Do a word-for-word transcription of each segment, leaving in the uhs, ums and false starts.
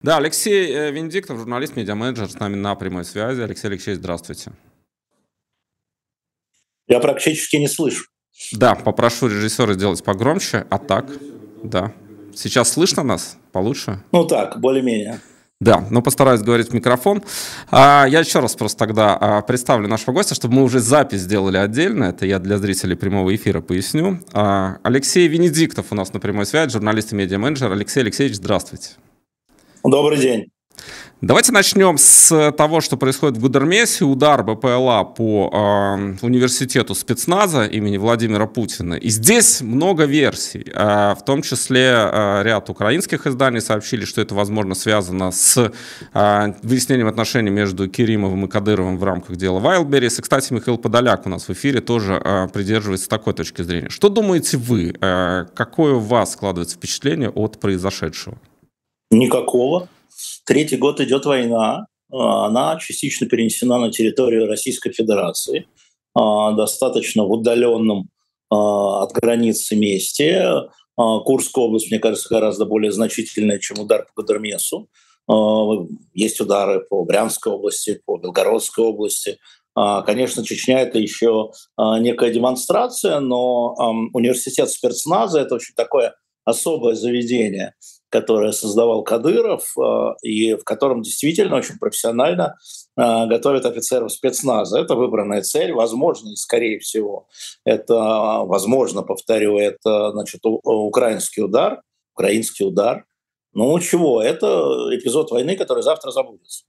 Да, Алексей э, Венедиктов, журналист, медиаменеджер, с нами на прямой связи. Алексей Алексеевич, здравствуйте. Я практически не слышу. Да, попрошу режиссера сделать погромче. А так, да. Сейчас слышно нас получше? Ну так, более-менее. Да, но постараюсь говорить в микрофон. А, я еще раз просто тогда а, представлю нашего гостя, чтобы мы уже запись сделали отдельно. Это я для зрителей прямого эфира поясню. А, Алексей Венедиктов у нас на прямой связи, журналист и медиаменеджер. Алексей Алексеевич, здравствуйте. Добрый день. Давайте начнем с того, что происходит в Гудермесе. Удар БПЛА по э, университету спецназа имени Владимира Путина. И здесь много версий. Э, в том числе э, ряд украинских изданий сообщили, что это, возможно, связано с э, выяснением отношений между Керимовым и Кадыровым в рамках дела Вайлдберрис. И, кстати, Михаил Подоляк у нас в эфире тоже э, придерживается такой точки зрения. Что думаете вы? Э, какое у вас складывается впечатление от произошедшего? Никакого. Третий год идет война, она частично перенесена на территорию Российской Федерации, достаточно в удаленном от границы месте. Курская область, мне кажется, гораздо более значительная, чем удар по Гудермесу. Есть удары по Брянской области, по Белгородской области. Конечно, Чечня — это еще некая демонстрация, но университет спецназа — это очень такое особое заведение, которое создавал Кадыров, и в котором действительно очень профессионально готовят офицеров спецназа. Это выбранная цель, возможно, и скорее всего, это, возможно, повторю, это, значит, украинский удар, украинский удар. Ну чего, это эпизод войны, который завтра забудется.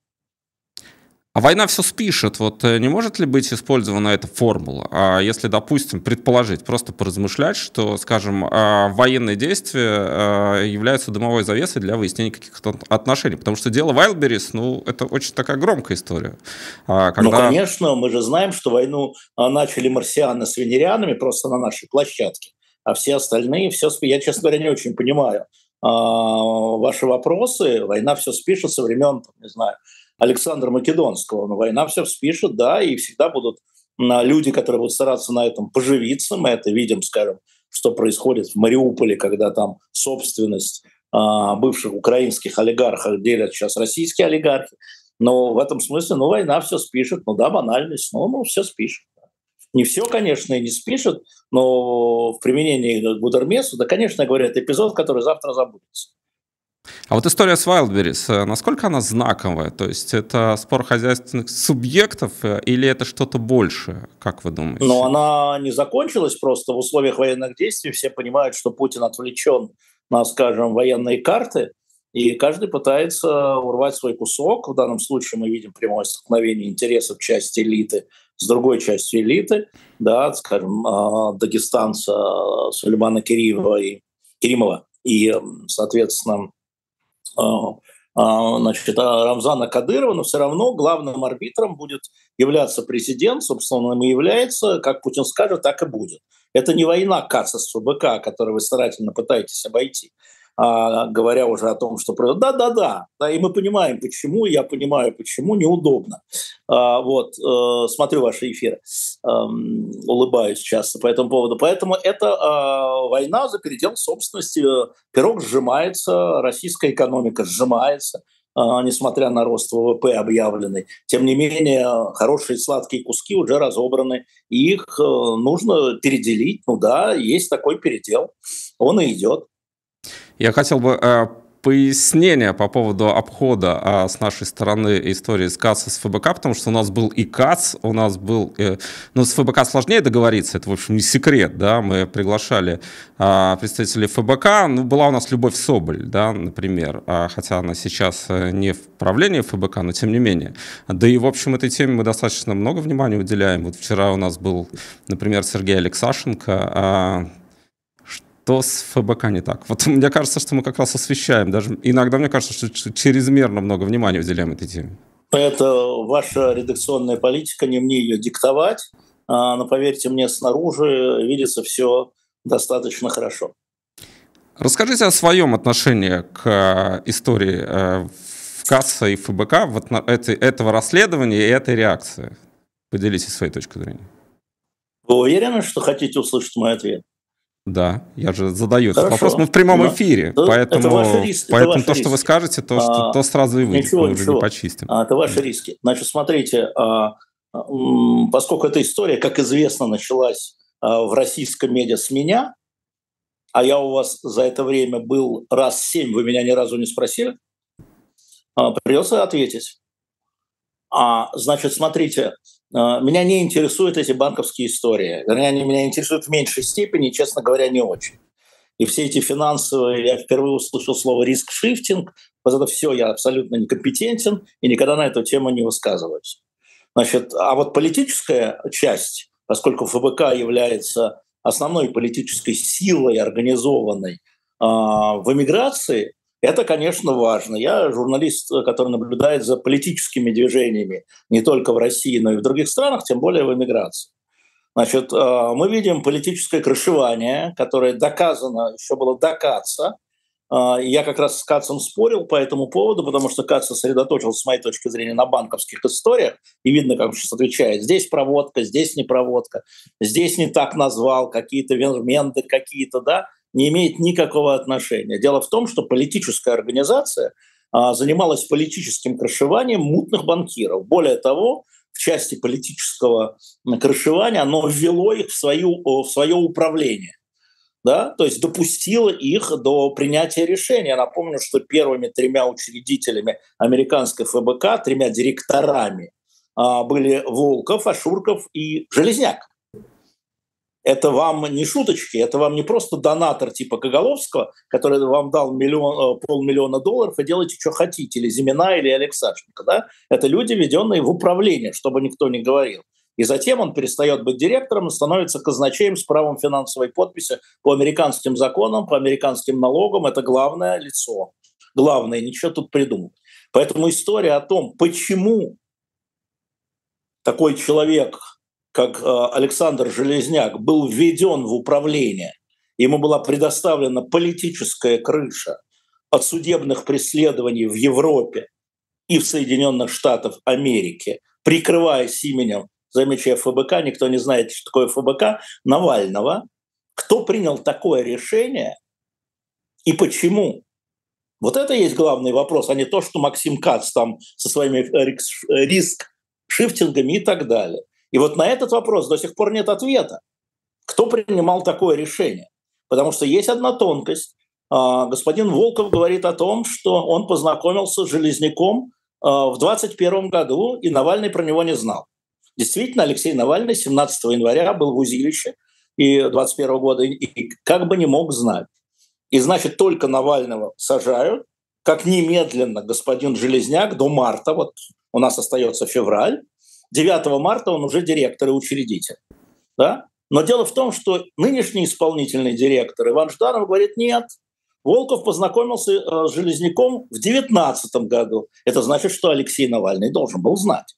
А война все спишет. Вот не может ли быть использована эта формула? А если, допустим, предположить, просто поразмышлять, что, скажем, военные действия являются дымовой завесой для выяснения каких-то отношений? Потому что дело Вайлдберрис, ну, это очень такая громкая история. Когда... Ну, конечно, мы же знаем, что войну начали марсианы с венерианами просто на нашей площадке, а все остальные, все, я, честно говоря, не очень понимаю ваши вопросы. Война все спишет со времен, не знаю, Александра Македонского. Но война все спишет, да, и всегда будут люди, которые будут стараться на этом поживиться. Мы это видим, скажем, что происходит в Мариуполе, когда там собственность а, бывших украинских олигархов делят сейчас российские олигархи. Но в этом смысле, ну, война все спишет. Ну да, банальность, но ну, все спишет. Не все, конечно, и не спишет, но в применении к Гудермесу, да, конечно, я говорю, это эпизод, который завтра забудется. А вот история с Вайлдберрис, насколько она знаковая? То есть это спор хозяйственных субъектов или это что-то большее, как вы думаете? Но она не закончилась просто в условиях военных действий. Все понимают, что Путин отвлечен на, скажем, военные карты, и каждый пытается урвать свой кусок. В данном случае мы видим прямое столкновение интересов части элиты с другой частью элиты, да, скажем, дагестанца Сулеймана Керимова и, Керимова и, соответственно, значит, Рамзана Кадырова, но все равно главным арбитром будет являться президент, собственно, он им и является, как Путин скажет, так и будет. Это не война КАЦа с ФБК, которую вы старательно пытаетесь обойти, а, говоря уже о том, что... Да-да-да, да, и мы понимаем, почему, я понимаю, почему, неудобно. А, вот, э, смотрю ваши эфиры, э, улыбаюсь часто по этому поводу. Поэтому это э, война за передел собственности. Пирог сжимается, российская экономика сжимается, э, несмотря на рост ВВП объявленный. Тем не менее, хорошие сладкие куски уже разобраны, и их э, нужно переделить. Ну да, есть такой передел, он и идет. Я хотел бы э, пояснения по поводу обхода э, с нашей стороны истории с КАЦ и с ФБК, потому что у нас был и КАЦ, у нас был... Э, ну, с ФБК сложнее договориться, это, в общем, не секрет, да, мы приглашали э, представителей ФБК, ну, была у нас Любовь Соболь, да, например, э, хотя она сейчас не в правлении ФБК, но тем не менее. Да и, в общем, этой теме мы достаточно много внимания уделяем. Вот вчера у нас был, например, Сергей Алексашенко, э, то с ФБК не так. Вот мне кажется, что мы как раз освещаем. Даже иногда мне кажется, что чрезмерно много внимания уделяем этой теме. Это ваша редакционная политика, не мне ее диктовать. Но поверьте мне, снаружи видится все достаточно хорошо. Расскажите о своем отношении к истории КАЦа и ФБК, вот этого расследования и этой реакции. Поделитесь своей точкой зрения. Вы уверены, что хотите услышать мой ответ? Да, я же задаю этот Хорошо. вопрос. Мы в прямом Да. эфире, Да, поэтому, это ваши риски, это поэтому ваши то, что вы риски. скажете, то, что, А, то сразу и выйдет, ничего, мы уже не ничего. почистим. А, это ваши риски. Значит, смотрите, а, м, поскольку эта история, как известно, началась а, в российском медиа с меня, а я у вас за это время был раз семь, вы меня ни разу не спросили, а, придется ответить. А, значит, смотрите, а, меня не интересуют эти банковские истории. Вернее, они меня интересуют в меньшей степени, честно говоря, не очень. И все эти финансовые, я впервые услышал слово риск-шифтинг, вот это все, я абсолютно некомпетентен и никогда на эту тему не высказываюсь. Значит, а вот политическая часть, поскольку ФБК является основной политической силой, организованной а, в эмиграции, это, конечно, важно. Я журналист, который наблюдает за политическими движениями не только в России, но и в других странах, тем более в эмиграции. Значит, мы видим политическое крышевание, которое доказано, еще было до Каца. Я как раз с Кацем спорил по этому поводу, потому что Кац сосредоточился, с моей точки зрения, на банковских историях, и видно, как он сейчас отвечает. Здесь проводка, здесь не проводка, здесь не так назвал, какие-то верменты, какие-то, да, не имеет никакого отношения. Дело в том, что политическая организация занималась политическим крышеванием мутных банкиров. Более того, в части политического крышевания оно ввело их в, свою, в свое управление. Да? То есть допустило их до принятия решения. Я напомню, что первыми тремя учредителями американской ФБК, тремя директорами, были Волков, Ашурков и Железняк. Это вам не шуточки, это вам не просто донатор типа Коголовского, который вам дал миллион, полмиллиона долларов и делайте, что хотите, или Зимина, или Алексашенко. Да? Это люди, введенные в управление, чтобы никто не говорил. И затем он перестает быть директором и становится казначеем с правом финансовой подписи по американским законам, по американским налогам. Это главное лицо. Главное, ничего тут придумать. Поэтому история о том, почему такой человек, как Александр Железняк, был введен в управление, ему была предоставлена политическая крыша от судебных преследований в Европе и в Соединенных Штатах Америки, прикрываясь именем, замечая ФБК, никто не знает, что такое ФБК, Навального. Кто принял такое решение и почему? Вот это есть главный вопрос, а не то, что Максим Кац там со своими риск-шифтингами и так далее. И вот на этот вопрос до сих пор нет ответа. Кто принимал такое решение? Потому что есть одна тонкость. Господин Волков говорит о том, что он познакомился с Железняком в двадцать первом году, и Навальный про него не знал. Действительно, Алексей Навальный семнадцатого января был в узилище и двадцать первого года, и как бы не мог знать. И значит, только Навального сажают, как немедленно господин Железняк до марта, вот у нас остается февраль, девятого марта он уже директор и учредитель. Да? Но дело в том, что нынешний исполнительный директор Иван Жданов говорит, нет, Волков познакомился с Железняком в девятнадцатом году. Это значит, что Алексей Навальный должен был знать.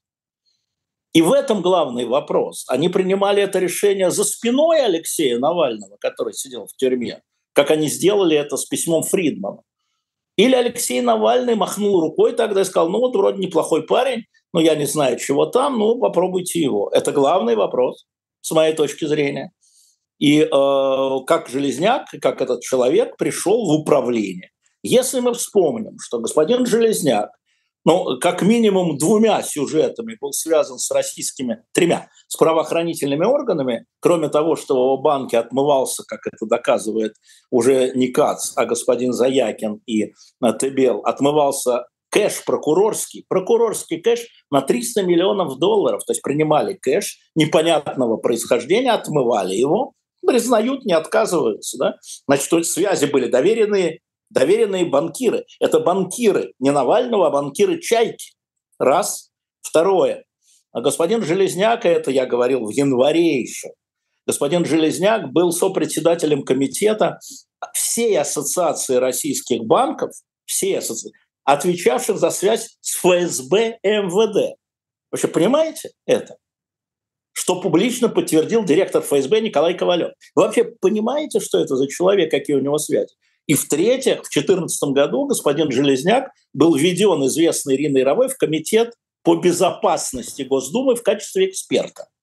И в этом главный вопрос. Они принимали это решение за спиной Алексея Навального, который сидел в тюрьме, как они сделали это с письмом Фридмана. Или Алексей Навальный махнул рукой тогда и сказал, ну вот вроде неплохой парень, но я не знаю, чего там, ну попробуйте его. Это главный вопрос, с моей точки зрения. И э, как Железняк, как этот человек пришел в управление. Если мы вспомним, что господин Железняк, ну, как минимум двумя сюжетами был связан с российскими, тремя, с правоохранительными органами, кроме того, что в банке отмывался, как это доказывает уже не Кац, а господин Заякин и Тебел, отмывался кэш прокурорский, прокурорский кэш на триста миллионов долларов, то есть принимали кэш непонятного происхождения, отмывали его, признают, не отказываются. Да? Значит, связи были доверенные, доверенные банкиры. Это банкиры не Навального, а банкиры Чайки. Раз. Второе. Господин Железняк, это я говорил в январе еще, господин Железняк был сопредседателем комитета всей ассоциации российских банков, всей ассоциации, отвечавших за связь с ФСБ и МВД. Вы что, понимаете это? Что публично подтвердил директор ФСБ Николай Ковалев. Вы вообще понимаете, что это за человек, какие у него связи? И в-третьих, в две тысячи четырнадцатом году господин Железняк был введен известной Ириной Ровой в комитет по безопасности Госдумы в качестве эксперта.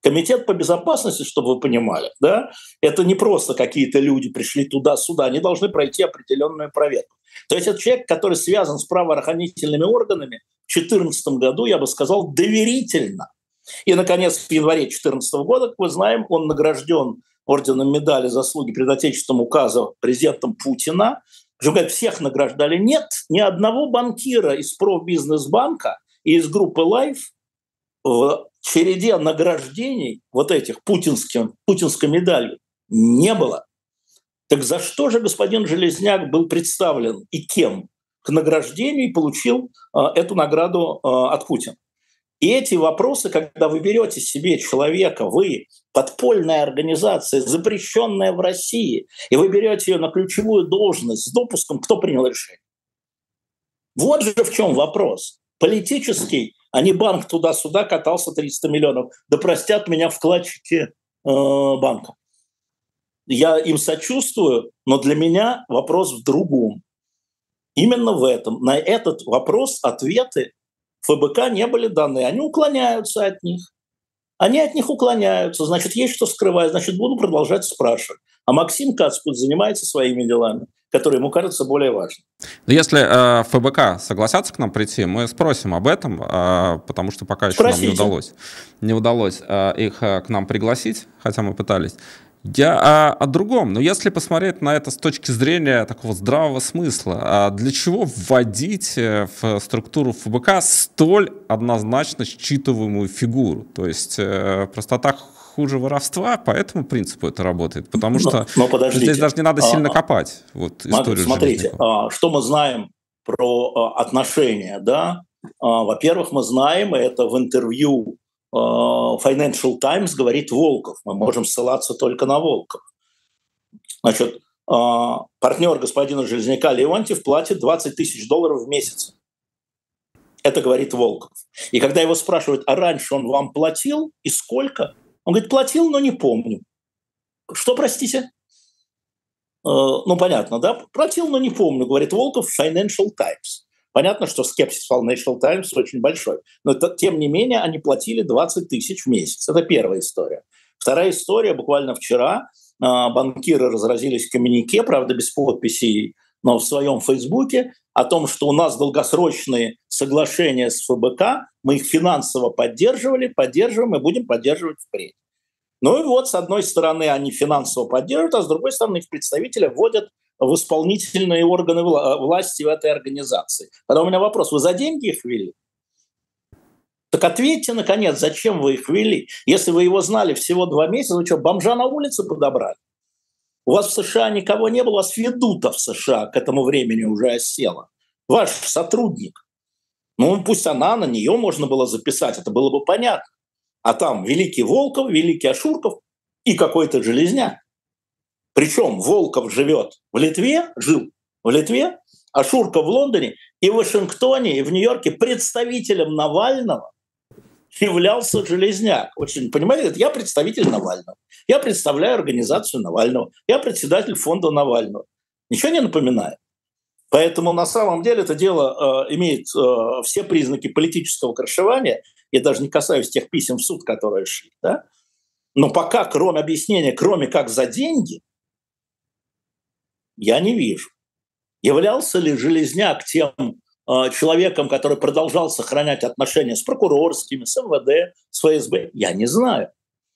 Комитет по безопасности, чтобы вы понимали, да, это не просто какие-то люди пришли туда-сюда, они должны пройти определенную проверку. То есть это человек, который связан с правоохранительными органами в две тысячи четырнадцатом году, я бы сказал, доверительно. И, наконец, в январе две тысячи четырнадцатого года, как мы знаем, он награжден орденом медали заслуги перед Отечеством указа президентом Путина. Причем, говорят, всех награждали. Нет, ни одного банкира из Пробизнесбанка и из группы Life в череде награждений вот этих путинским, путинской медалью не было. Так за что же господин Железняк был представлен и кем к награждению и получил э, эту награду э, от Путина? И эти вопросы, когда вы берете себе человека, вы подпольная организация, запрещенная в России, и вы берете ее на ключевую должность с допуском, кто принял решение? Вот же в чем вопрос. Политический, а не банк туда-сюда катался триста миллионов. Да простят меня вкладчики э, банка. Я им сочувствую, но для меня вопрос в другом. Именно в этом. На этот вопрос ответы ФБК не были даны. Они уклоняются от них. Они от них уклоняются. Значит, есть что скрывать. Значит, буду продолжать спрашивать. А Максим Кац пусть занимается своими делами, которые ему кажутся более важными. Если э, ФБК согласятся к нам прийти, мы спросим об этом, э, потому что пока еще Спросите. нам не удалось, не удалось э, их э, к нам пригласить, хотя мы пытались. Я а, о другом, но если посмотреть на это с точки зрения такого здравого смысла, а для чего вводить в структуру ФБК столь однозначно считываемую фигуру? То есть э, просто так хуже воровства, по этому принципу это работает, потому что но, но здесь даже не надо сильно а, копать. Вот, историю смотрите, а, что мы знаем про а, отношения, да? А, во-первых, мы знаем, это в интервью Financial Times говорит Волков. Мы можем ссылаться только на Волков. Значит, партнер господина Железняка Леонтьев платит двадцать тысяч долларов в месяц. Это говорит Волков. И когда его спрашивают, а раньше он вам платил и сколько? Он говорит, платил, но не помню. Что, простите? Ну, понятно, да? Платил, но не помню, говорит Волков в Financial Times. Понятно, что скепсис Financial Times очень большой, но это, тем не менее они платили двадцать тысяч в месяц. Это первая история. Вторая история. Буквально вчера э, банкиры разразились в коммюнике, правда, без подписей, но в своем Фейсбуке, о том, что у нас долгосрочные соглашения с ФБК, мы их финансово поддерживали, поддерживаем и будем поддерживать впредь. Ну и вот, с одной стороны, они финансово поддерживают, а с другой стороны, их представители вводят в исполнительные органы власти в этой организации. Тогда у меня вопрос, вы за деньги их ввели? Так ответьте, наконец, зачем вы их ввели? Если вы его знали всего два месяца, вы что, бомжа на улице подобрали? У вас в США никого не было, у вас ведута в США к этому времени уже осела. Ваш сотрудник. Ну, пусть она, на нее можно было записать, это было бы понятно. А там великий Волков, великий Ашурков и какой-то Железняк. Причем Волков живет в Литве, жил в Литве, а Шурка в Лондоне, и в Вашингтоне, и в Нью-Йорке представителем Навального являлся Железняк. Очень, понимаете, я представитель Навального, я представляю организацию Навального, я председатель фонда Навального. Ничего не напоминает. Поэтому на самом деле это дело э, имеет э, все признаки политического крышевания. Я даже не касаюсь тех писем в суд, которые шли. Да? Но пока, кроме объяснения, кроме как за деньги, я не вижу. Являлся ли Железняк тем э, человеком, который продолжал сохранять отношения с прокурорскими, с эм вэ дэ, с эф эс бэ? Я не знаю.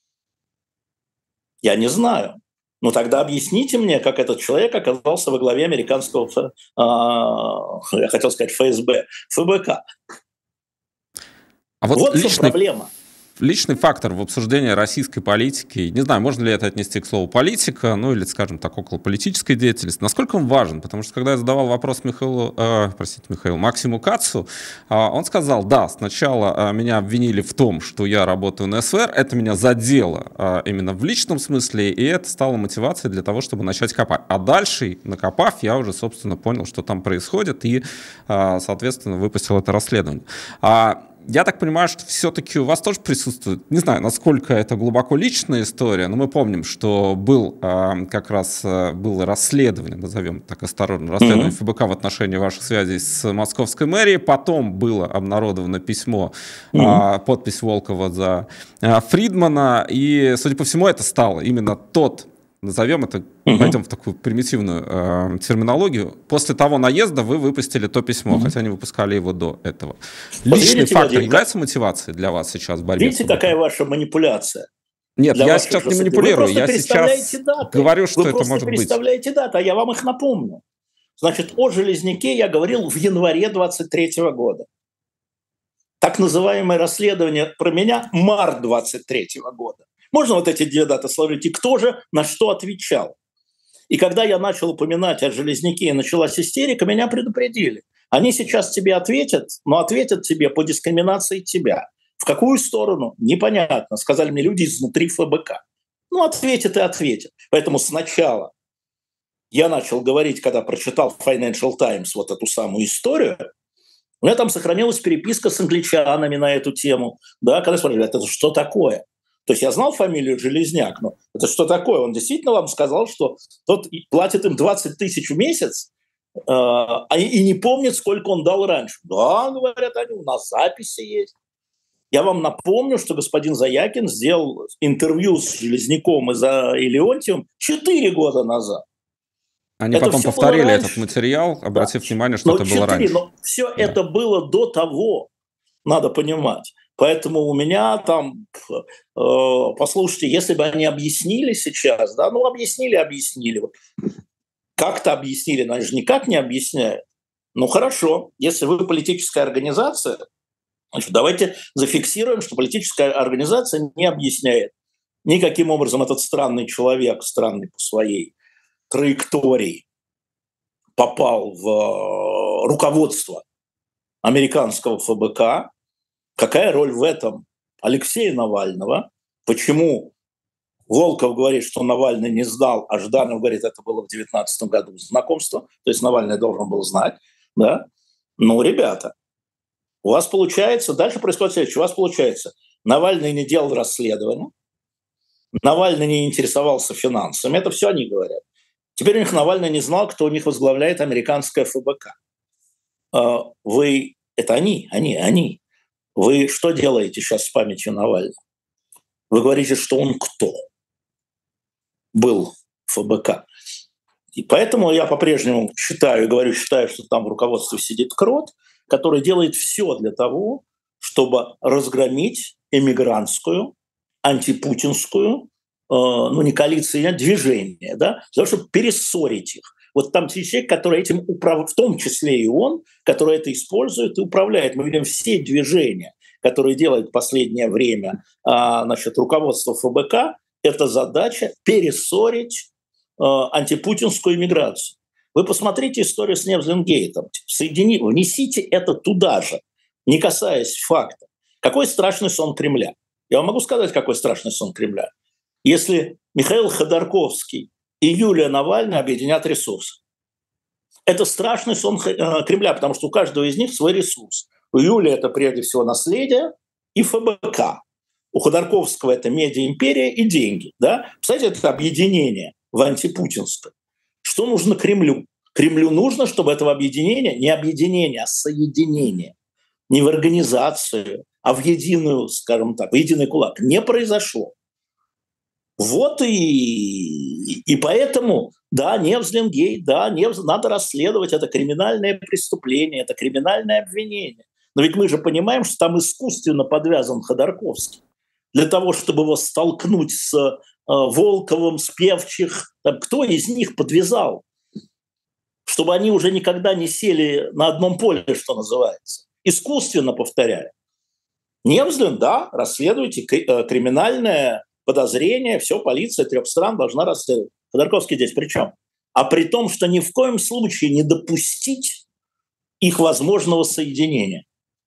Я не знаю. Ну тогда объясните мне, как этот человек оказался во главе американского, э, я хотел сказать эф эс бэ, эф бэ ка. А вот вот личный... в чем проблема. Личный фактор в обсуждении российской политики, не знаю, можно ли это отнести к слову политика, ну или, скажем так, околополитической деятельности, насколько он важен? Потому что когда я задавал вопрос Михаилу, э, простите, Михаилу, Максиму Кацу, э, он сказал, да, сначала э, меня обвинили в том, что я работаю на эс вэ эр, это меня задело э, именно в личном смысле, и это стало мотивацией для того, чтобы начать копать. А дальше, накопав, я уже, собственно, понял, что там происходит, и, э, соответственно, выпустил это расследование. А я так понимаю, что все-таки у вас тоже присутствует, не знаю, насколько это глубоко личная история, но мы помним, что был э, как раз э, было расследование, назовем так осторожно, расследование mm-hmm. ФБК в отношении ваших связей с московской мэрией, потом было обнародовано письмо, mm-hmm. э, подпись Волкова за э, Фридмана, и, судя по всему, это стало именно тот, назовем это, uh-huh. пойдем в такую примитивную э, терминологию. После того наезда вы выпустили то письмо, uh-huh. хотя не выпускали его до этого. Личный видите, фактор Владимир, является мотивацией для вас сейчас в борьбе? Видите, какая ваша манипуляция? Нет, для я сейчас не манипулирую, я сейчас даты. говорю, что вы это может быть. Вы просто представляете даты, а я вам их напомню. Значит, о Железняке я говорил в январе двадцать третьего года. Так называемое расследование про меня март двадцать третьего года. Можно вот эти две даты сложить? И кто же на что отвечал? И когда я начал упоминать о Железняке и началась истерика, меня предупредили. Они сейчас тебе ответят, но ответят тебе по дискриминации тебя. В какую сторону? Непонятно. Сказали мне люди изнутри ФБК. Ну, ответят и ответят. Поэтому сначала я начал говорить, когда прочитал Financial Times вот эту самую историю, у меня там сохранилась переписка с англичанами на эту тему. Да, когда спрашивали, это что такое? То есть я знал фамилию Железняк, но это что такое? Он действительно вам сказал, что тот платит им двадцать тысяч в месяц, э, и не помнит, сколько он дал раньше. Да, говорят они, у нас записи есть. Я вам напомню, что господин Заякин сделал интервью с Железняком и, за, и Леонтьевым четыре года назад. Они это потом повторили этот материал, обратив да. внимание, что но это четыре, было раньше. Но все да. это было до того, надо понимать. Поэтому у меня там, э, послушайте, если бы они объяснили сейчас, да, ну объяснили, объяснили. Как-то объяснили, но они же никак не объясняют. Ну хорошо, если вы политическая организация, значит, давайте зафиксируем, что политическая организация не объясняет никаким образом этот странный человек, странный по своей траектории, попал в руководство американского ФБК. Какая роль в этом Алексея Навального? Почему Волков говорит, что Навальный не знал, а Жданов говорит, это было в девятнадцатом году знакомство, то есть Навальный должен был знать. Да? Ну, ребята, у вас получается, дальше происходит следующее, у вас получается, Навальный не делал расследования, Навальный не интересовался финансами, это все они говорят. Теперь у них Навальный не знал, кто у них возглавляет американское ФБК. Вы, это они, они, они. Вы что делаете сейчас с памятью Навального? Вы говорите, что он кто? Был в ФБК. И поэтому я по-прежнему считаю, и говорю, считаю, что там в руководстве сидит крот, который делает все для того, чтобы разгромить эмигрантскую, антипутинскую, э, ну не коалицию, а движение, да, для того, чтобы перессорить их. Вот там человек, который этим управляет, в том числе и он, который это использует и управляет. Мы видим все движения, которые делает в последнее время а, значит, руководство ФБК, это задача перессорить а, антипутинскую иммиграцию. Вы посмотрите историю с Невзлингейтом. Соедини, внесите это туда же, не касаясь факта. Какой страшный сон Кремля? Я вам могу сказать, какой страшный сон Кремля. Если Михаил Ходорковский и Юлия Навальная объединят ресурсы. Это страшный сон Кремля, потому что у каждого из них свой ресурс. У Юлии это прежде всего наследие и ФБК. У Ходорковского это медиа-империя и деньги. Да? Представляете, это объединение в антипутинское. Что нужно Кремлю? Кремлю нужно, чтобы этого объединения, не объединение, а соединение, не в организацию, а в единую, скажем так, в единый кулак, не произошло. Вот и, и поэтому, да, Невзлингейт, да, Невз, надо расследовать, это криминальное преступление, это криминальное обвинение. Но ведь мы же понимаем, что там искусственно подвязан Ходорковский для того, чтобы его столкнуть с э, Волковым, с Певчих. Там, кто из них подвязал? Чтобы они уже никогда не сели на одном поле, что называется. Искусственно, повторяю. Невзлин, да, расследуйте криминальное подозрение, все, полиция трех стран должна расследовать. Ходорковский здесь при чем? А при том, что ни в коем случае не допустить их возможного соединения.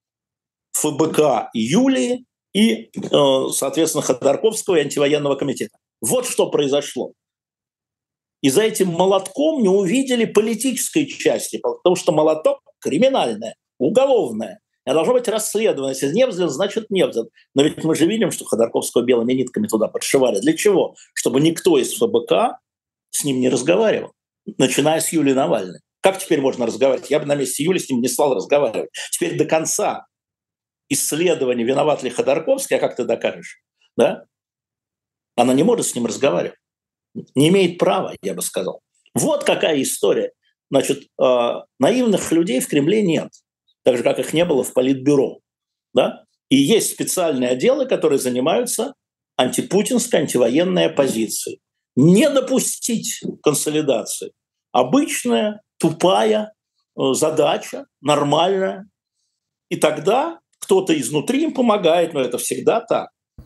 ФБК Юлии и, соответственно, Ходорковского и антивоенного комитета. Вот что произошло. И за этим молотком не увидели политической части, потому что молоток криминальное, уголовное. А должно быть расследование. Если Невзлин, значит Невзлин. Но ведь мы же видим, что Ходорковского белыми нитками туда подшивали. Для чего? Чтобы никто из ФБК с ним не разговаривал, начиная с Юлии Навальной. Как теперь можно разговаривать? Я бы на месте Юли с ним не стал разговаривать. Теперь до конца исследования, виноват ли Ходорковский, а как ты докажешь? Да? Она не может с ним разговаривать. Не имеет права, я бы сказал. Вот какая история. Значит, э, наивных людей в Кремле нет. Так же, как их не было в Политбюро. Да? И есть специальные отделы, которые занимаются антипутинской, антивоенной оппозицией. Не допустить консолидации. Обычная, тупая э, задача, нормальная. И тогда кто-то изнутри им помогает, но это всегда так.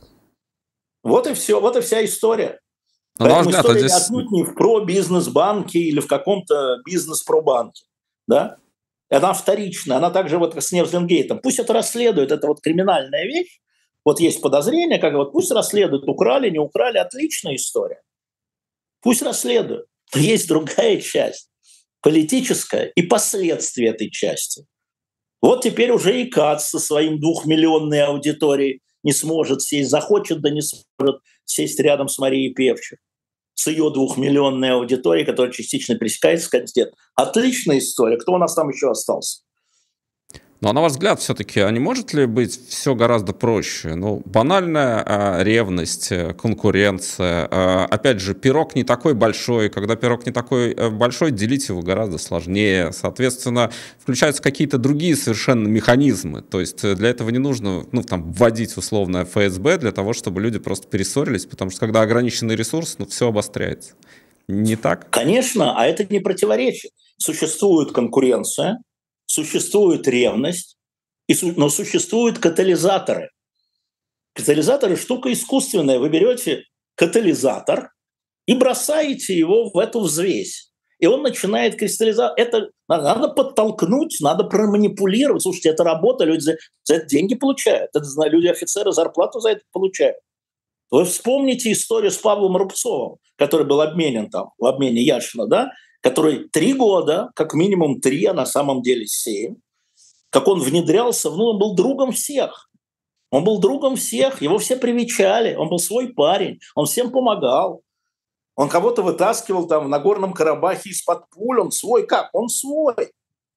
Вот и все, вот и вся история. Но Поэтому взгляд, история здесь... отнюдь не в про-бизнес-банке или в каком-то бизнес-про-банке. Да? Она вторичная, она также вот с Невзлингейтом. Пусть это расследует, это вот криминальная вещь. Вот есть подозрение, как вот пусть расследуют, украли, не украли, отличная история. Пусть расследуют. Но есть другая часть, политическая и последствия этой части. Вот теперь уже и КАЦ со своим двухмиллионной аудиторией не сможет сесть, захочет, да не сможет сесть рядом с Марией Певчих, с ее двухмиллионной аудиторией, которая частично пересекается с континентом. Отличная история. Кто у нас там еще остался? Ну, а на ваш взгляд, все-таки, а не может ли быть все гораздо проще? Ну, банальная а, ревность, конкуренция. А, опять же, пирог не такой большой. Когда пирог не такой большой, делить его гораздо сложнее. Соответственно, включаются какие-то другие совершенно механизмы. То есть для этого не нужно, ну, там, вводить условное эф эс бэ для того, чтобы люди просто перессорились, потому что когда ограниченный ресурс, ну, все обостряется. Не так? Конечно, а это не противоречит. Существует конкуренция, существует ревность, но существуют катализаторы. Катализаторы – штука искусственная. Вы берете катализатор и бросаете его в эту взвесь. И он начинает кристаллизовать. Это надо подтолкнуть, надо проманипулировать. Слушайте, это работа, люди за, за это деньги получают. Это, люди, офицеры, зарплату за это получают. Вы вспомните историю с Павлом Рубцовым, который был обменен там, в обмене Яшина, да? Который три года, как минимум три, а на самом деле семь, как он внедрялся, ну, он был другом всех. Он был другом всех, его все привечали, он был свой парень, он всем помогал. Он кого-то вытаскивал там в Нагорном Карабахе из-под пуль, он свой как? Он свой.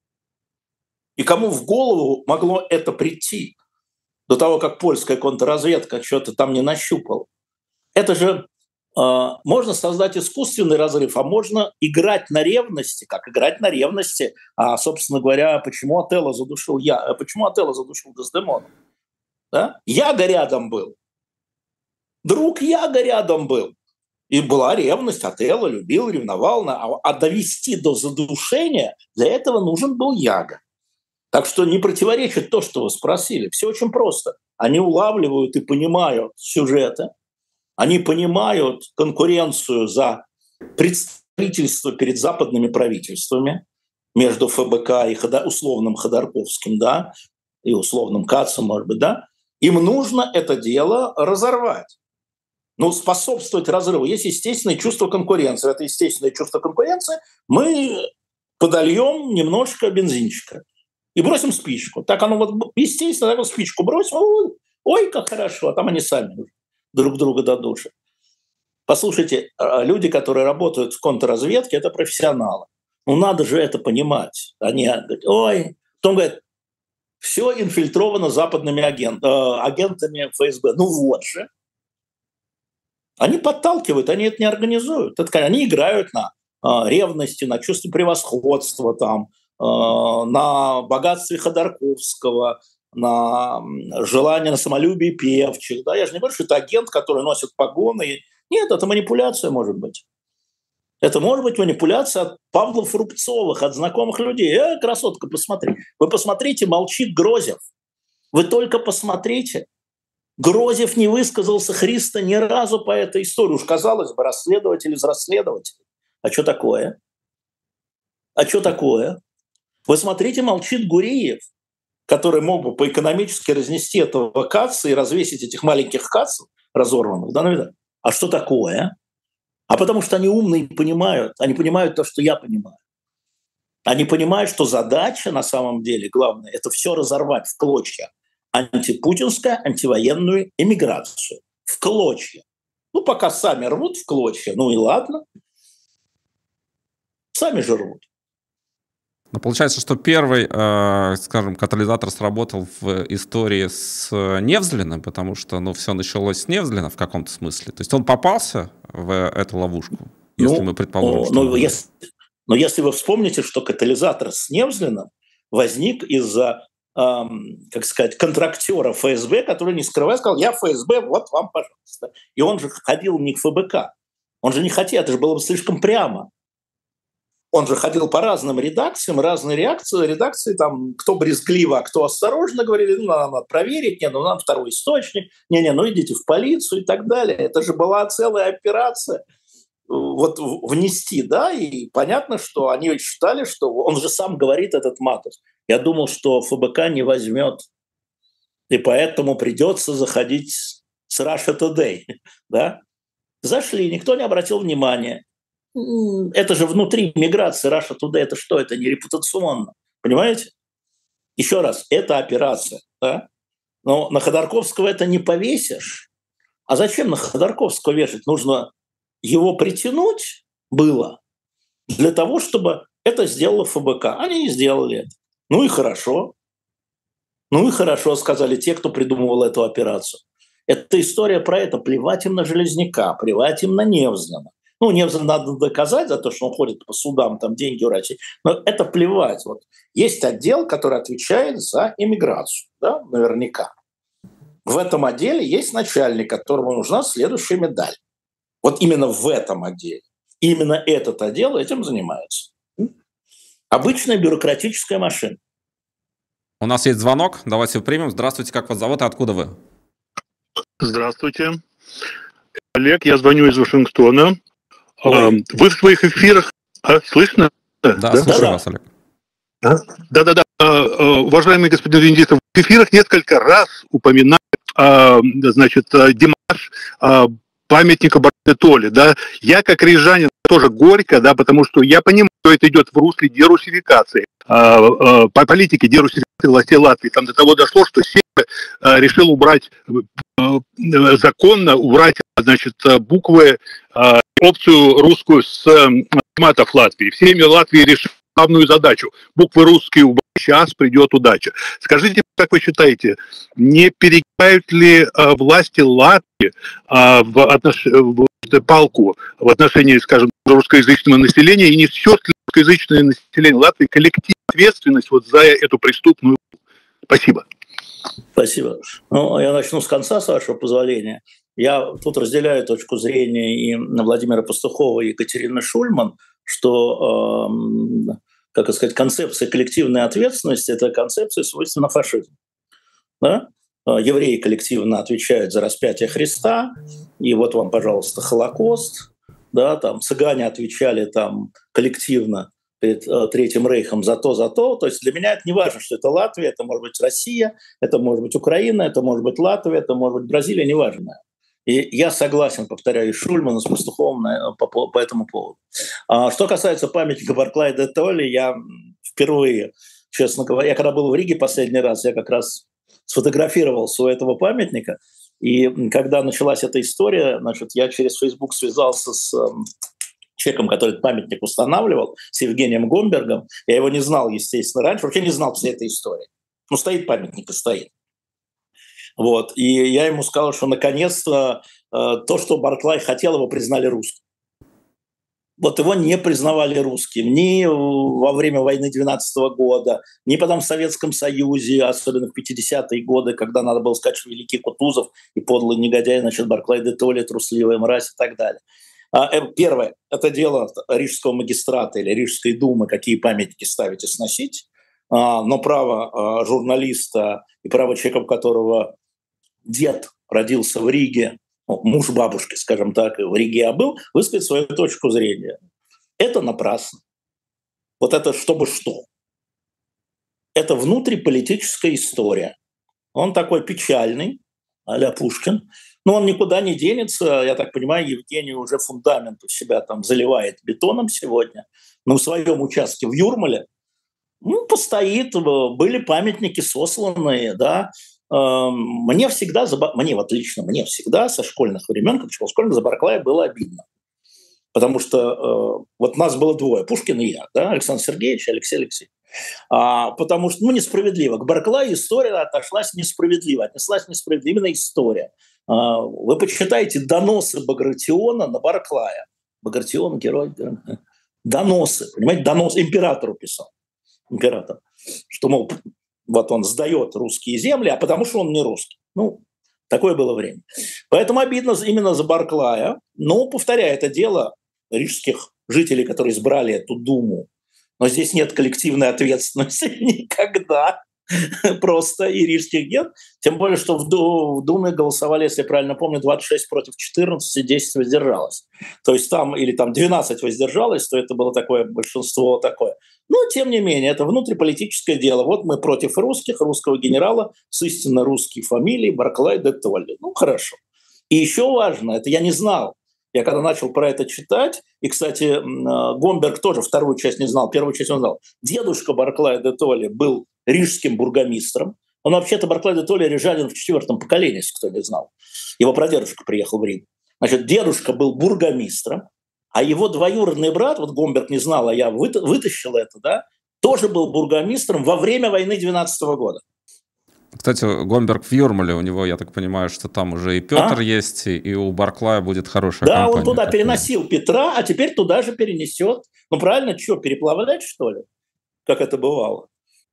И кому в голову могло это прийти до того, как польская контрразведка что-то там не нащупала? Это же можно создать искусственный разрыв, а можно играть на ревности. Как играть на ревности? А, собственно говоря, почему Отелло задушил я? Почему Отелло задушил Дездемону? Да? Яго рядом был. Друг Яго рядом был. И была ревность. Отелло любил, ревновал. А, а довести до задушения для этого нужен был Яго. Так что не противоречит то, что вы спросили. Все очень просто. Они улавливают и понимают сюжеты. Они понимают конкуренцию за представительство перед западными правительствами между эф бэ ка и условным Ходорковским, да, и условным Кацом, может быть, да. Им нужно это дело разорвать. Ну, способствовать разрыву. Есть естественное чувство конкуренции. Это естественное чувство конкуренции мы подольем немножко бензинчика и бросим спичку. Так оно вот естественно, так вот спичку бросим, ой, ой, как хорошо, а там они сами друг друга додушат. Послушайте, люди, которые работают в контрразведке, это профессионалы. Ну, надо же это понимать. Они говорят, ой, потом говорят, все инфильтровано западными агент, э, агентами эф эс бэ. Ну вот же. Они подталкивают, они это не организуют. Это, они играют на э, ревности, на чувстве превосходства, там, э, на богатстве Ходорковского, на желание, на самолюбие Певчих. Да? Я же не говорю, что это агент, который носит погоны. Нет, это манипуляция может быть. Это может быть манипуляция от Павлов Рубцовых, от знакомых людей. Э, красотка, посмотри. Вы посмотрите, молчит Грозев. Вы только посмотрите. Грозев не высказался, Христо, ни разу по этой истории. Уж казалось бы, расследователь из расследователей. А что такое? А что такое? Вы смотрите, молчит Гуриев, который мог бы по-экономически разнести этого Каца и развесить этих маленьких Кацев разорванных. Да, ну, а что такое? А потому что они умные и понимают. Они понимают то, что я понимаю. Они понимают, что задача на самом деле главная – это все разорвать в клочья. Антипутинскую, антивоенную эмиграцию. В клочья. Ну, пока сами рвут в клочья, ну и ладно. Сами же рвут. Но получается, что первый, э, скажем, катализатор сработал в истории с Невзлиным, потому что, ну, все началось с Невзлина в каком-то смысле. То есть он попался в эту ловушку, если ну, мы предположим, что... Ну, если, но если вы вспомните, что катализатор с Невзлиным возник из-за, эм, как сказать, контрактера эф эс бэ, который, не скрывая, сказал: я эф эс бэ, вот вам, пожалуйста. И он же ходил не к эф бэ ка. Он же не хотел, это же было бы слишком прямо. Он же ходил по разным редакциям, разные реакции, редакции, там, кто брезгливо, а кто осторожно, говорили: ну, нам надо проверить, не, ну, нам второй источник, не-не, ну, идите в полицию и так далее. Это же была целая операция вот внести, да, и понятно, что они считали, что он же сам говорит, этот Матов. Я думал, что эф бэ ка не возьмет, и поэтому придется заходить с Russia Today, да. Зашли, никто не обратил внимания. Это же внутри миграции Russia Today, это что? Это не репутационно, понимаете? Еще раз, это операция, да? Но на Ходорковского это не повесишь. А зачем на Ходорковского вешать? Нужно его притянуть было для того, чтобы это сделало эф бэ ка. Они не сделали это. Ну и хорошо. Ну и хорошо, сказали те, кто придумывал эту операцию. Это история про это. Плевать им на Железняка, плевать им на Невзлина. Ну, Невзлину надо доказать за то, что он ходит по судам, там деньги врачей. Но это плевать. Вот. Есть отдел, который отвечает за иммиграцию, да, наверняка. В этом отделе есть начальник, которому нужна следующая медаль. Вот именно в этом отделе. Именно этот отдел этим занимается. Обычная бюрократическая машина. У нас есть звонок. Давайте примем. Здравствуйте, как вас зовут и откуда вы? Здравствуйте. Олег, я звоню из Вашингтона. Ой. Вы в своих эфирах... А, слышно? Да, да? слушаю да, вас, Олег. Да-да-да. Уважаемый господин Венедиктов, в эфирах несколько раз упоминали, значит, демарш памятника Барнетоле, да. Я, как рижанин, тоже горько, да, потому что я понимаю, что это идет в русле дерусификации, по политике дерусификации властей Латвии. Там до того дошло, что Сейм решил убрать, законно убрать, значит, буквы, опцию русскую с матов Латвии. В Сейме Латвии решили главную задачу. Буквы русские убрать, сейчас придет удача. Скажите, как вы считаете, не перегибают ли а, власти Латвии а, в, отнош... в палку в отношении, скажем, русскоязычного населения, и несет ли русскоязычное население Латвии коллективную ответственность вот за эту преступную? Спасибо. Спасибо. Ну, я начну с конца, с вашего позволения. Я тут разделяю точку зрения и Владимира Пастухова, и Екатерины Шульман, что, э, как сказать, концепция коллективной ответственности – это концепция, свойственна фашизму. Да? Евреи коллективно отвечают за распятие Христа, и вот вам, пожалуйста, Холокост. Да, там цыгане отвечали там коллективно перед э, Третьим Рейхом за то, за то. То есть для меня это не важно, что это Латвия, это может быть Россия, это может быть Украина, это может быть Латвия, это может быть Бразилия, неважно. И я согласен, повторяю, с Шульманом, с Пастуховым на, по, по этому поводу. А, что касается памятника Барклая де Толли, я впервые, честно говоря, я когда был в Риге последний раз, я как раз сфотографировался у этого памятника. И когда началась эта история, значит, я через Facebook связался с э, человеком, который этот памятник устанавливал, с Евгением Гомбергом. Я его не знал, естественно, раньше, вообще не знал всей этой истории. Ну, стоит памятник и стоит. Вот. И я ему сказал, что наконец-то э, то, что Барклай хотел, его признали русским. Вот его не признавали русским ни во время войны двенадцатого года, ни потом в Советском Союзе, особенно в пятидесятые годы, когда надо было сказать, что великий Кутузов и подлый негодяй, значит, Барклай де Толли, трусливая мразь и так далее. Первое – это дело Рижского магистрата или Рижской думы, какие памятники ставить и сносить. Но право журналиста и право человека, у которого дед родился в Риге, муж бабушки, скажем так, в Риге я был, высказать свою точку зрения. Это напрасно. Вот это чтобы что. Это внутриполитическая история. Он такой печальный, а-ля Пушкин, но он никуда не денется. Я так понимаю, Евгений уже фундамент у себя там заливает бетоном сегодня. Но в своем участке в Юрмале Ну, постоит, были памятники сосланные, да. Мне всегда, мне вот лично, мне всегда со школьных времен, как школьник, за Барклая было обидно. Потому что вот нас было двое, Пушкин и я, да, Александр Сергеевич и Алексей Алексеевич. А, потому что, ну, несправедливо. К Барклаю история отошлась несправедливо, отнеслась несправедливо, именно история. А, вы почитаете доносы Багратиона на Барклая. Багратион, герой, да? Доносы, понимаете, донос императору писал. Император. Что, мол, вот он сдает русские земли, а потому что он не русский. Ну, такое было время. Поэтому обидно именно за Барклая. Но, повторяю, это дело рижских жителей, которые избрали эту думу. Но здесь нет коллективной ответственности никогда. Просто и рижских нет. Тем более, что в Думе голосовали, если я правильно помню, двадцать шесть против четырнадцати, десять воздержалось. То есть там, или там двенадцать воздержалось, то это было такое большинство такое. Но, тем не менее, это внутриполитическое дело. Вот мы против русских, русского генерала с истинно русской фамилией Барклай де Толли. Ну, хорошо. И еще важно, это я не знал. Я когда начал про это читать, и, кстати, Гомберг тоже вторую часть не знал, первую часть он знал. Дедушка Барклая де Толли был рижским бургомистром. Он вообще-то Барклай де Толли рижанин в четвертом поколении, если кто не знал. Его прадедушка приехал в Рим. Значит, дедушка был бургомистром, а его двоюродный брат, вот Гомберг не знал, а я вытащил это, да, тоже был бургомистром во время войны двенадцатого года. Кстати, Гомберг в Юрмале, у него, я так понимаю, что там уже и Петр а? есть, и у Барклая будет хорошая да, компания. Да, он туда переносил я. Петра, а теперь туда же перенесет. Ну, правильно, что, переплавлять, что ли? Как это бывало?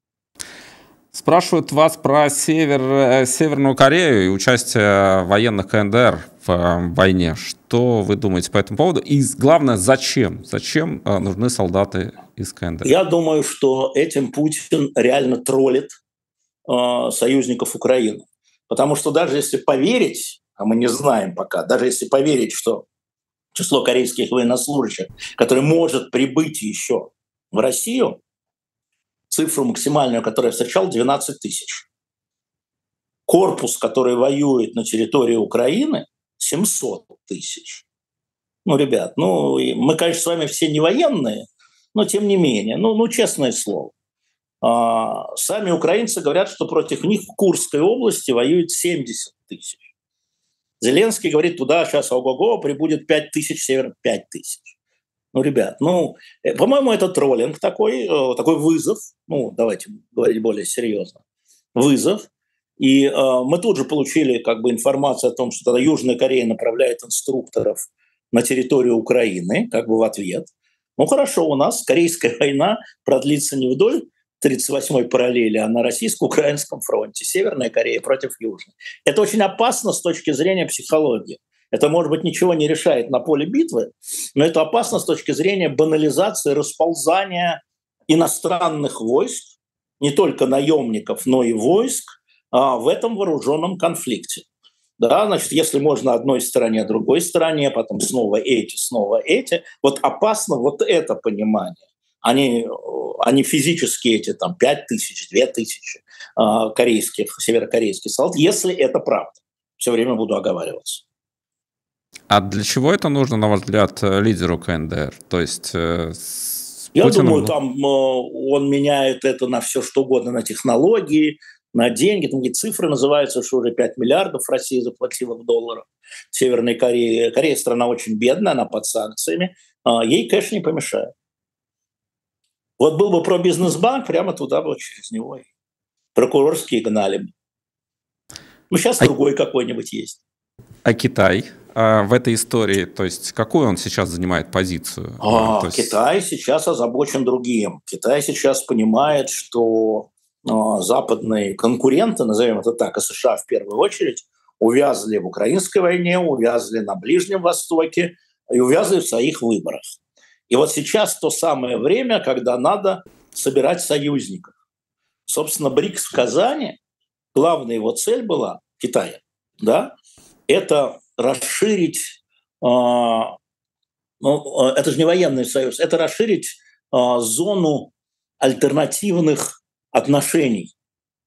Спрашивают вас про север, Северную Корею и участие военных ка эн дэ эр в войне. Что вы думаете по этому поводу? И главное, зачем? Зачем нужны солдаты из ка эн дэ эр? Я думаю, что этим Путин реально троллит э, союзников Украины. Потому что даже если поверить, а мы не знаем пока, даже если поверить, что число корейских военнослужащих, которое может прибыть еще в Россию, цифру максимальную, которую я встречал, двенадцать тысяч. Корпус, который воюет на территории Украины, семьсот тысяч. Ну, ребят, ну, мы, конечно, с вами все не военные, но тем не менее, ну, ну честное слово. А, сами украинцы говорят, что против них в Курской области воюет семьдесят тысяч. Зеленский говорит, туда сейчас ого-го, прибудет пять тысяч, север пять тысяч. Ну, ребят, ну, по-моему, это троллинг такой, такой вызов. Ну, давайте говорить более серьезно. Вызов. И э, мы тут же получили как бы информацию о том, что тогда Южная Корея направляет инструкторов на территорию Украины, как бы в ответ. Ну, хорошо, у нас Корейская война продлится не вдоль тридцать восьмой параллели, а на российско-украинском фронте. Северная Корея против Южной. Это очень опасно с точки зрения психологии. Это, может быть, ничего не решает на поле битвы, но это опасно с точки зрения банализации, расползания иностранных войск, не только наемников, но и войск а, в этом вооруженном конфликте. Да, значит, если можно одной стороне, другой стороне, потом снова эти, снова эти, вот опасно вот это понимание. Они, они физически эти там пять тысяч, две тысячи а, корейских, северокорейских солдат, если это правда. Все время буду оговариваться. А для чего это нужно, на ваш взгляд, лидеру ка эн дэ эр? То есть, э, я Путиным... думаю, там э, он меняет это на все что угодно, на технологии, на деньги. Там цифры называются, что уже пять миллиардов Россия заплатила в долларах. Северной Корее. Корея страна очень бедная, она под санкциями. Э, ей кэш не помешает. Вот был бы про бизнес-банк, прямо туда бы через него прокурорские гнали бы. Ну, сейчас а... другой какой-нибудь есть. А Китай а в этой истории, то есть какую он сейчас занимает позицию? А, то есть... Китай сейчас озабочен другим. Китай сейчас понимает, что а, западные конкуренты, назовем это так, и США в первую очередь, увязли в украинской войне, увязли на Ближнем Востоке и увязли в своих выборах. И вот сейчас то самое время, когда надо собирать союзников. Собственно, БРИКС в Казани, главная его цель была, Китая, да, это расширить, э, ну, это же не военный союз, это расширить э, зону альтернативных отношений.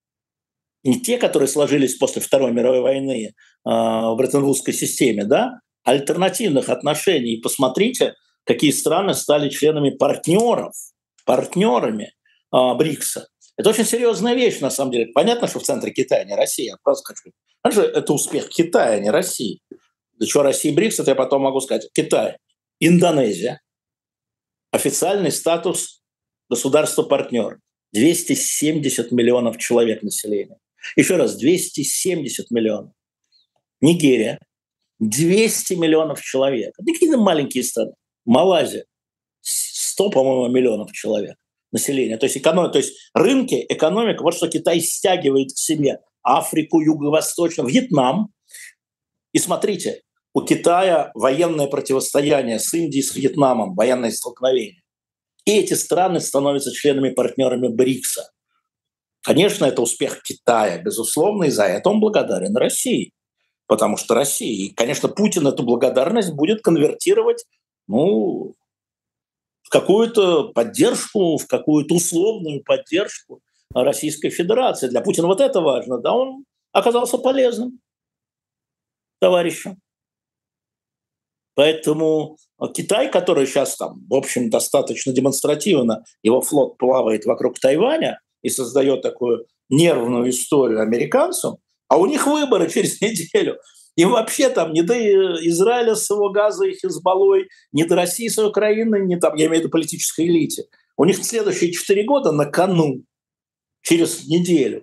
Не те, которые сложились после Второй мировой войны э, в Бреттон-Вудской системе, да, а альтернативных отношений. И посмотрите, какие страны стали членами партнеров, партнерами БРИКСа. Это очень серьезная вещь, на самом деле. Понятно, что в центре Китая, не Россия. Я просто хочу сказать, это успех Китая, а не России. Для чего Россия и БРИКС, это я потом могу сказать. Китай, Индонезия, официальный статус государства-партнера. двести семьдесят миллионов человек населения. Еще раз, двести семьдесят миллионов. Нигерия, двести миллионов человек. Это какие-то маленькие страны. Малайзия, сто, по-моему, миллионов человек населения. То есть, эконом... То есть рынки, экономика, вот что Китай стягивает к себе. Африку, Юго-Восточную, Вьетнам. И смотрите, у Китая военное противостояние с Индией, с Вьетнамом, военное столкновение. И эти страны становятся членами-партнерами БРИКСа. Конечно, это успех Китая, безусловно, и за это он благодарен России. Потому что Россия, и, конечно, Путин эту благодарность будет конвертировать, ну, в какую-то поддержку, в какую-то условную поддержку Российской Федерации. Для Путина вот это важно, да, он оказался полезным товарищем. Поэтому Китай, который сейчас там, в общем, достаточно демонстративно, его флот плавает вокруг Тайваня и создает такую нервную историю американцам, а у них выборы через неделю. Им вообще там не до Израиля с его газой, Хизбаллой, не до России с Украиной, не там, я имею в виду политической элите. У них следующие четыре года на кону, через неделю.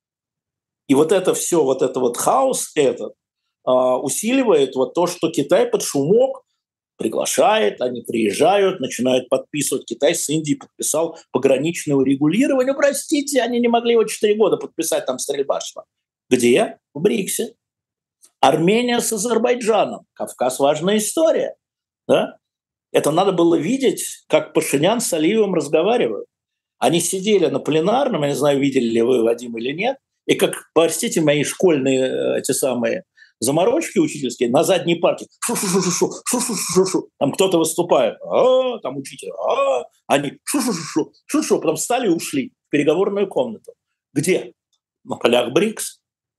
И вот это все, вот это вот хаос этот, усиливает вот то, что Китай под шумок приглашает, они приезжают, начинают подписывать. Китай с Индией подписал пограничное урегулирование. Простите, они не могли его четыре года подписать, там стрельба шла. Где? В БРИКСе. Армения с Азербайджаном. Кавказ – важная история. Да? Это надо было видеть, как Пашинян с Алиевым разговаривают. Они сидели на пленарном, я не знаю, видели ли вы, Вадим, или нет, и как, простите, мои школьные эти самые заморочки учительские на задней парте. Шу-шу-шу-шу, шу-шу-шу-шу. Там кто-то выступает. А, там учитель. А, они шу-шу-шу-шу, шу-шу. Потом встали и ушли в переговорную комнату. Где? На полях БРИКС.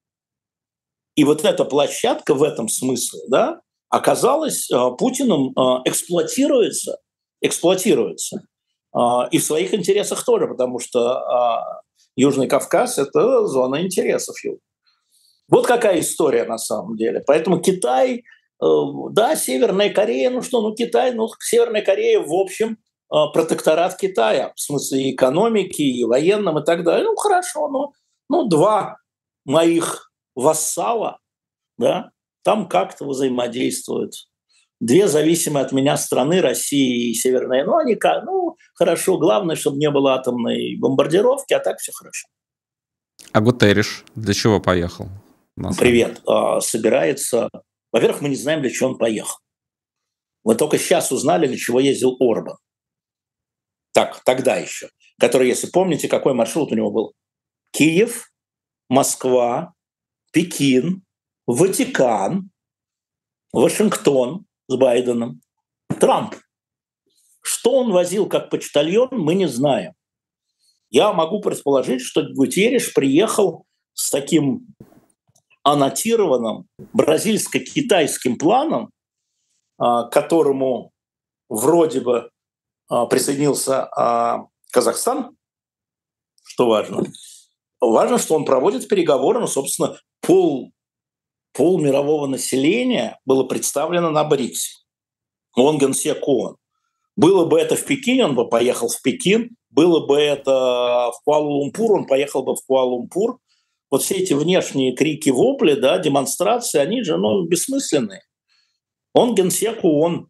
И вот эта площадка в этом смысле, да, оказалась Путиным эксплуатируется, эксплуатируется. И в своих интересах тоже, потому что Южный Кавказ – это зона интересов его. Вот какая история на самом деле. Поэтому Китай, да, Северная Корея, ну что, ну Китай, ну Северная Корея в общем протекторат Китая, в смысле и экономики, и военном, и так далее. Ну хорошо, ну, ну два моих вассала, да, там как-то взаимодействуют. Две зависимые от меня страны, Россия и Северная, ну они как, ну хорошо, главное, чтобы не было атомной бомбардировки, а так все хорошо. А Гутерриш для чего поехал? Привет. Собирается... Во-первых, мы не знаем, для чего он поехал. Мы только сейчас узнали, для чего ездил Орбан. Так, тогда еще. Который, если помните, какой маршрут у него был. Киев, Москва, Пекин, Ватикан, Вашингтон с Байденом, Трамп. Что он возил как почтальон, мы не знаем. Я могу предположить, что Гутерриш приехал с таким аннотированным бразильско-китайским планом, к которому вроде бы присоединился Казахстан, что важно. Важно, что он проводит переговоры, но, собственно, пол, пол мирового населения было представлено на БРИКСе. Он генсек ООН. Было бы это в Пекине, он бы поехал в Пекин. Было бы это в Куала-Лумпур, он поехал бы в Куала-Лумпур. Вот все эти внешние крики, вопли, да, демонстрации, они же ну, бессмысленные. Он генсек ООН.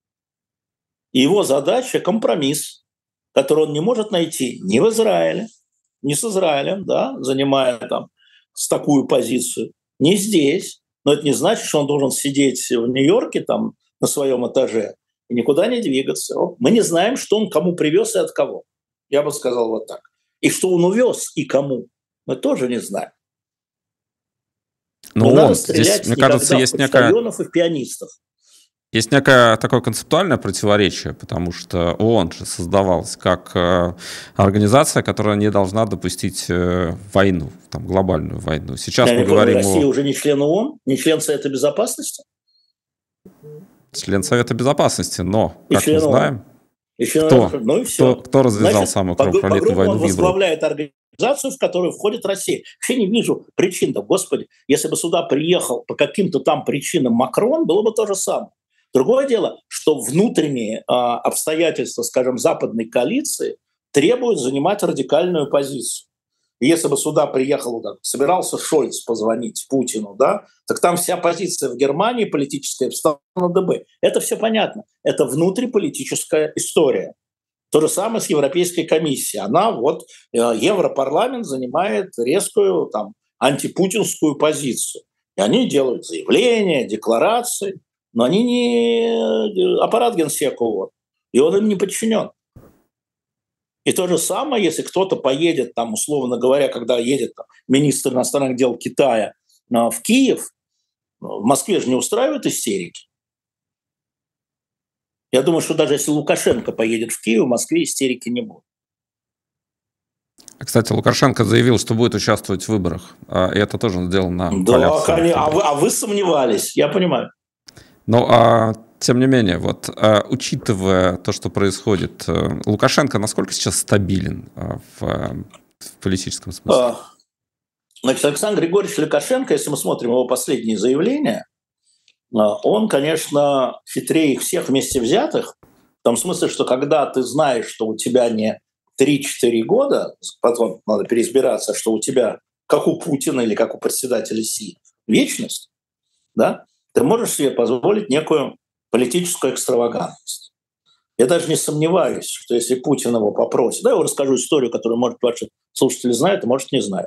И его задача – компромисс, который он не может найти ни в Израиле, ни с Израилем, да, занимая там с такую позицию, ни здесь. Но это не значит, что он должен сидеть в Нью-Йорке там на своем этаже и никуда не двигаться. Мы не знаем, что он кому привез и от кого. Я бы сказал вот так. И что он увез и кому, мы тоже не знаем. Но он, надо стрелять здесь, мне кажется, есть некая... и в пианистов. Есть некое такое концептуальное противоречие, потому что ООН же создавалась как э, организация, которая не должна допустить э, войну, там, глобальную войну. Сейчас Я мы говорим помню, Россия о... уже не член ООН, не член Совета Безопасности? Член Совета Безопасности, но, и как мы знаем... Еще Кто? Ну и все. Кто, кто развязал Значит, самую по, кровопролитную по войну он в Европе? возглавляет организацию, в которую входит Россия. Вообще не вижу причин. Да, господи, если бы сюда приехал по каким-то там причинам Макрон, было бы то же самое. Другое дело, что внутренние э, обстоятельства, скажем, западной коалиции требуют занимать радикальную позицию. И если бы сюда приехал, да, собирался Шольц позвонить Путину, да, так там вся позиция в Германии политическая встала на дыбы. Это все понятно. Это внутриполитическая история. То же самое с Европейской комиссией. Она вот, э, Европарламент занимает резкую там, антипутинскую позицию. И они делают заявления, декларации, но они не аппарат Генсека ООН, и он им не подчинен. И то же самое, если кто-то поедет, там, условно говоря, когда едет там, министр иностранных дел Китая а, в Киев, в Москве же не устраивают истерики. Я думаю, что даже если Лукашенко поедет в Киев, в Москве истерики не будет. Кстати, Лукашенко заявил, что будет участвовать в выборах. И это тоже он сделал на Да, конечно. А вы, а вы сомневались, я понимаю. Ну, а тем не менее, вот, а, учитывая то, что происходит, Лукашенко насколько сейчас стабилен а, в, в политическом смысле? А, значит, Александр Григорьевич Лукашенко, если мы смотрим его последние заявления, он, конечно, хитрее их всех вместе взятых, в том смысле, что когда ты знаешь, что у тебя не три-четыре года, потом надо переизбираться, что у тебя, как у Путина или как у председателя Си, вечность, да, ты можешь себе позволить некую политическую экстравагантность. Я даже не сомневаюсь, что если Путин его попросит, да, я расскажу историю, которую, может, ваши слушатели знают, а может, не знают.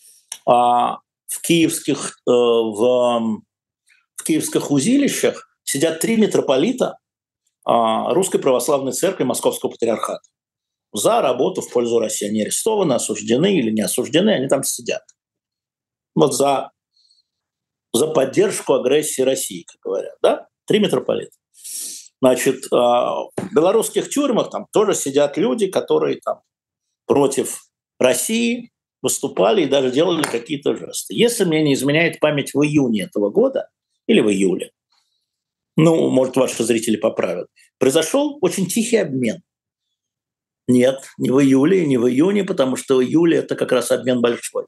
А в киевских, э, в, в киевских узилищах сидят три митрополита э, Русской Православной Церкви Московского Патриархата за работу в пользу России. Они арестованы, осуждены или не осуждены, они там сидят. Вот за, за поддержку агрессии России, как говорят, да? Три митрополита. Значит, в белорусских тюрьмах там тоже сидят люди, которые там против России выступали и даже делали какие-то жесты. Если мне не изменяет память, в июне этого года или в июле, ну, может, ваши зрители поправят, произошел очень тихий обмен. Нет, не в июле, не в июне, потому что в июле это как раз обмен большой.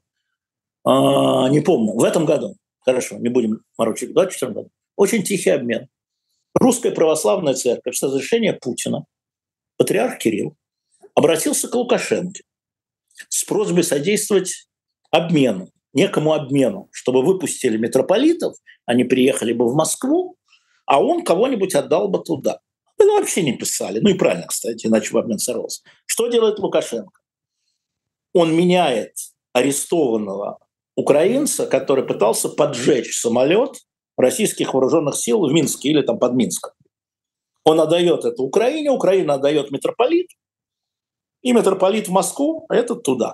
А, не помню, в этом году, хорошо, не будем морочить, в двадцать четвёртом году, очень тихий обмен. Русская Православная Церковь с разрешения Путина, патриарх Кирилл, обратился к Лукашенко с просьбой содействовать обмену, некому обмену, чтобы выпустили митрополитов, они приехали бы в Москву, а он кого-нибудь отдал бы туда. Ну, вообще не писали. Ну и правильно, кстати, иначе бы обмен сорвался. Что делает Лукашенко? Он меняет арестованного украинца, который пытался поджечь самолет российских вооруженных сил в Минске или там под Минском. Он отдает это Украине, Украина отдает митрополит, и митрополит в Москву, а этот туда.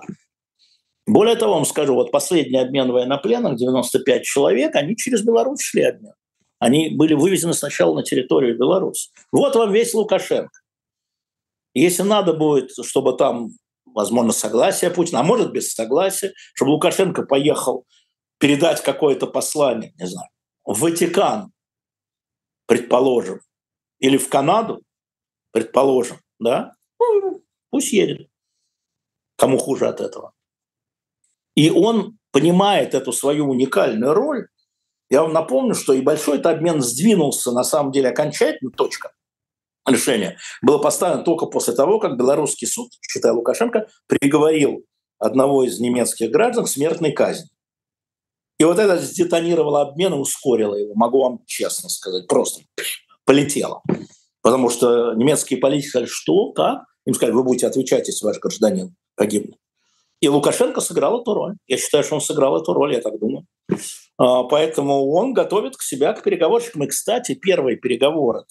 Более того, вам скажу, вот последний обмен военнопленных, девяносто пять человек, они через Беларусь шли обмен. Они были вывезены сначала на территорию Беларуси. Вот вам весь Лукашенко. Если надо будет, чтобы там, возможно, согласие Путина, а может без согласия, чтобы Лукашенко поехал передать какое-то послание, не знаю, в Ватикан, предположим, или в Канаду, предположим, да, ну, пусть едет. Кому хуже от этого. И он понимает эту свою уникальную роль. Я вам напомню, что и большой-то обмен сдвинулся, на самом деле, окончательно, точка решения было поставлено только после того, как белорусский суд, считая Лукашенко, приговорил одного из немецких граждан к смертной казни. И вот это сдетонировало обмен и ускорило его, могу вам честно сказать, просто полетело. Потому что немецкие политики сказали, что, как? Им сказали, вы будете отвечать, если ваш гражданин погибнет. И Лукашенко сыграл эту роль. Я считаю, что он сыграл эту роль, я так думаю. Поэтому он готовит к себя к переговорщикам. И, кстати, первые переговоры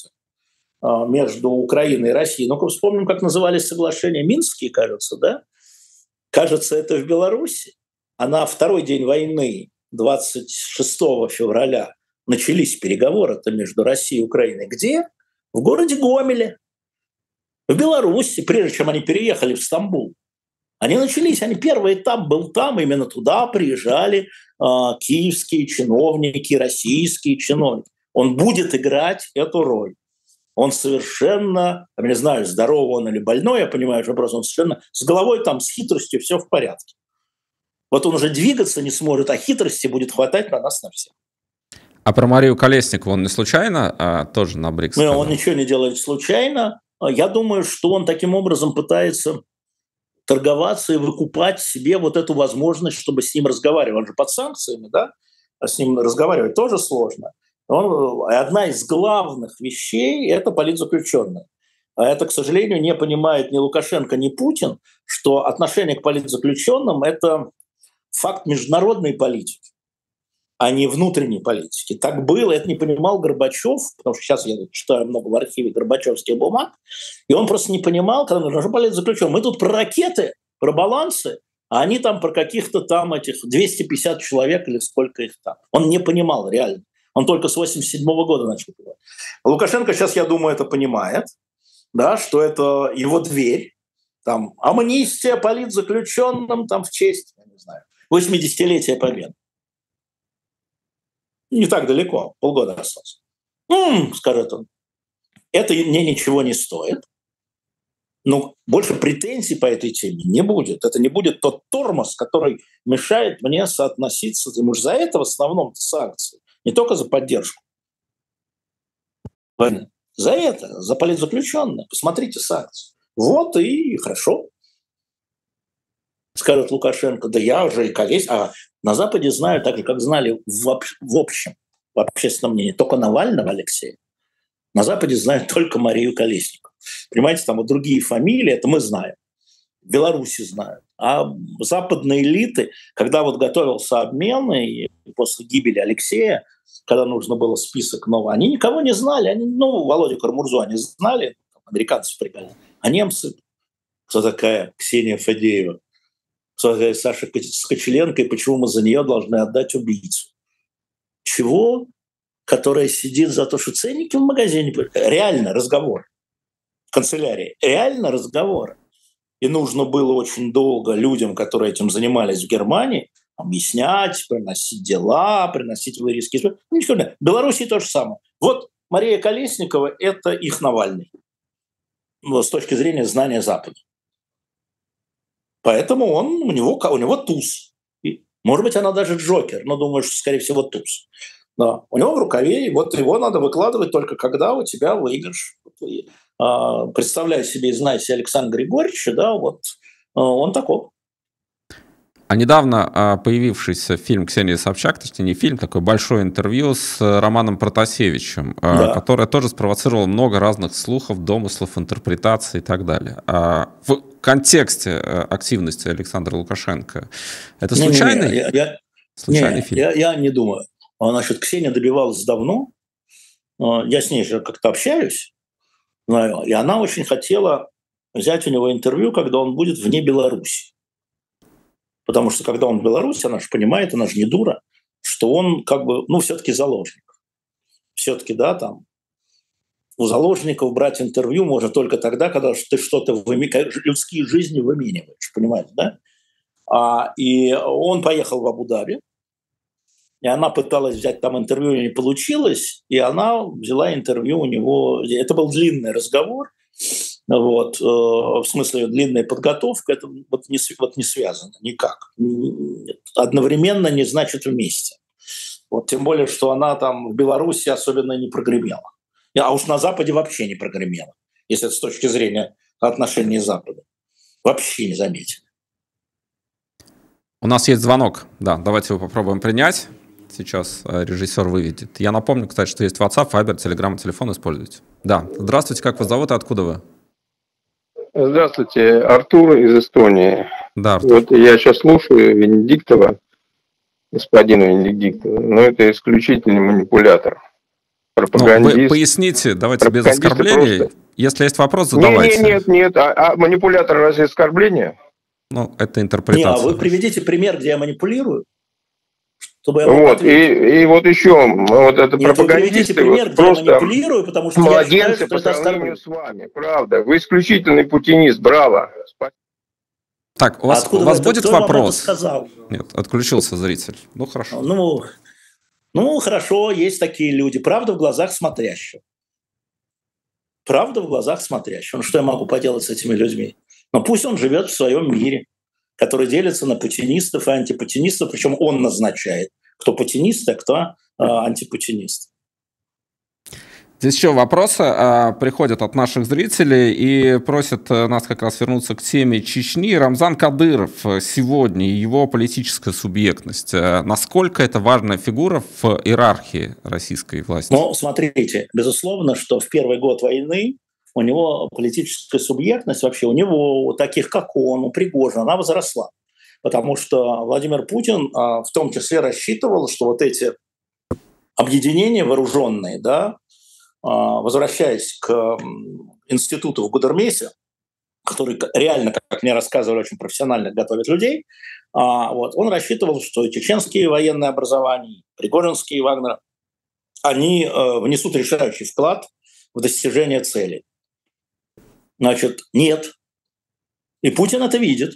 между Украиной и Россией. Ну-ка вспомним, как назывались соглашения Минские, кажется, да? Кажется, это в Беларуси. А на второй день войны, двадцать шестого февраля, начались переговоры между Россией и Украиной. Где? В городе Гомеле, в Беларуси, прежде чем они переехали в Стамбул. Они начались, они, первый этап был там, именно туда приезжали э, киевские чиновники, российские чиновники. Он будет играть эту роль. Он совершенно, я не знаю, здоровый он или больной, я понимаю вопрос, он совершенно с головой там, с хитростью все в порядке. Вот он уже двигаться не сможет, а хитрости будет хватать на нас, на всех. А про Марию Колесникову он не случайно а, тоже на БРИКС сказал? Он ничего не делает случайно. Я думаю, что он таким образом пытается торговаться и выкупать себе вот эту возможность, чтобы с ним разговаривать. Он же под санкциями, да? А с ним разговаривать тоже сложно. Он, одна из главных вещей – это политзаключенные. А это, к сожалению, не понимает ни Лукашенко, ни Путин, что отношение к политзаключенным – это факт международной политики, а не внутренней политики. Так было, это не понимал Горбачев, потому что сейчас я читаю много в архиве горбачевских бумаг, и он просто не понимал, когда он говорил, политзаключенные. Мы тут про ракеты, про балансы, а они там про каких-то там этих двести пятьдесят человек или сколько их там. Он не понимал реально. Он только с восемьдесят седьмого года начал понимать. Лукашенко сейчас, я думаю, это понимает, да, что это его дверь, там, амнистия политзаключенным там, в честь, я не знаю, восьмидесятилетия Победы. Не так далеко, полгода осталось. «М-м», скажет он, это мне ничего не стоит, но больше претензий по этой теме не будет. Это не будет тот тормоз, который мешает мне соотноситься. Мы же за это в основном санкции. Не только за поддержку. За это, за политзаключенных. Посмотрите санкции. Вот и хорошо. Скажет Лукашенко, да я уже и колесь. А на Западе знаю так же, как знали в, в общем, в общественном мнении, только Навального Алексея. На Западе знают только Марию Колесникову. Понимаете, там вот другие фамилии, это мы знаем. В Беларуси знают. А западные элиты, когда вот готовился обмен, и после гибели Алексея, когда нужно было список новый, они никого не знали. Они, ну, Володю Карамурзу они знали, американцев пригнали. А немцы, кто такая Ксения Фадеева, кто такая Саша Скочеленко, и почему мы за нее должны отдать убийцу? Чего? Которая сидит за то, что ценники в магазине. Реально разговор. В канцелярии. Реально разговор. И нужно было очень долго людям, которые этим занимались в Германии, объяснять, приносить дела, приносить вырезки. Ну, ничего нет. В Беларуси то же самое. Вот Мария Колесникова – это их Навальный. Ну, с точки зрения знания Запада. Поэтому он, у, него, у него туз. И, может быть, она даже Джокер, но думаю, что, скорее всего, туз. Да. У него в рукаве, и вот его надо выкладывать только когда у тебя выигрыш. Представляю себе и знаю себе Александра Григорьевича, да, вот он такой. А недавно появившийся фильм Ксении Собчак, точнее не фильм, такое большое интервью с Романом Протасевичем, да, которое тоже спровоцировало много разных слухов, домыслов, интерпретаций и так далее. В контексте активности Александра Лукашенко это случайный, не, не, я, я, случайный не, фильм? Я, я не думаю. Значит, Ксения добивалась давно. Я с ней же как-то общаюсь. И она очень хотела взять у него интервью, когда он будет вне Беларуси. Потому что когда он в Беларуси, она же понимает, она же не дура, что он как бы, ну, все-таки заложник. Все-таки, да, там, у заложников брать интервью можно только тогда, когда ты что-то, выми... людские жизни вымениваешь, понимаете, да? А, и он поехал в Абу-Даби, и она пыталась взять там интервью, не получилось, и она взяла интервью у него. Это был длинный разговор, вот, э, в смысле длинная подготовка, это вот не, вот не связано никак. Одновременно не значит вместе. Вот, тем более, что она там в Беларуси особенно не прогремела. А уж на Западе вообще не прогремела, если это с точки зрения отношений Запада. Вообще не заметили. У нас есть звонок. Да, давайте его попробуем принять. Сейчас режиссер выведет. Я напомню, кстати, что есть WhatsApp, Viber, Telegram, телефон используйте. Да, здравствуйте, как вас зовут и откуда вы? Здравствуйте, Артур из Эстонии. Да, Артур. Вот я сейчас слушаю Венедиктова, господина Венедиктова, но это исключительный манипулятор. Пропагандист. Ну, вы поясните, давайте без оскорблений. Просто... Если есть вопрос, задавайте. Нет, нет, нет. А, а манипулятор разве оскорбление? Ну, это интерпретация. Не, а вы приведите пример, где я манипулирую. Чтобы я вот, и, и вот еще, вот это Нет, пропагандисты, пример, вот просто потому что младенцы я считаю, по сравнению с вами, правда. Вы исключительный путинист, браво. Так, у вас, у вас будет кто вопрос? Сказал? Нет, отключился зритель. Ну, хорошо. Ну, ну, хорошо, есть такие люди. Правда в глазах смотрящего. правда в глазах смотрящего. Ну, что я могу поделать с этими людьми? Но пусть он живет в своем мире, который делится на путинистов и антипутинистов, причем он назначает, кто путинисты, а кто э, антипутинисты. Здесь еще вопросы а, приходят от наших зрителей и просят нас как раз вернуться к теме Чечни. Рамзан Кадыров сегодня и его политическая субъектность. Насколько это важная фигура в иерархии российской власти? Ну, смотрите, безусловно, что в первый год войны у него политическая субъектность, вообще у него, у таких как он, у Пригожина, она возросла. Потому что Владимир Путин а, в том числе рассчитывал, что вот эти объединения вооруженные, да, возвращаясь к институту в Гудермесе, который реально, как мне рассказывали, очень профессионально готовит людей, вот, он рассчитывал, что чеченские военные образования, пригожинские, Вагнер, они внесут решающий вклад в достижение цели. Значит, нет. И Путин это видит.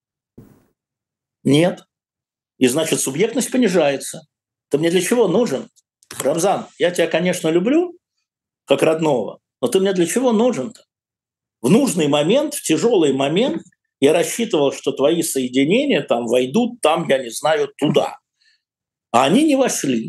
Нет. И значит, субъектность понижается. Ты мне для чего нужен? Рамзан, я тебя, конечно, люблю, как родного, но ты мне для чего нужен-то? В нужный момент, в тяжелый момент я рассчитывал, что твои соединения там войдут, там, я не знаю, туда. А они не вошли.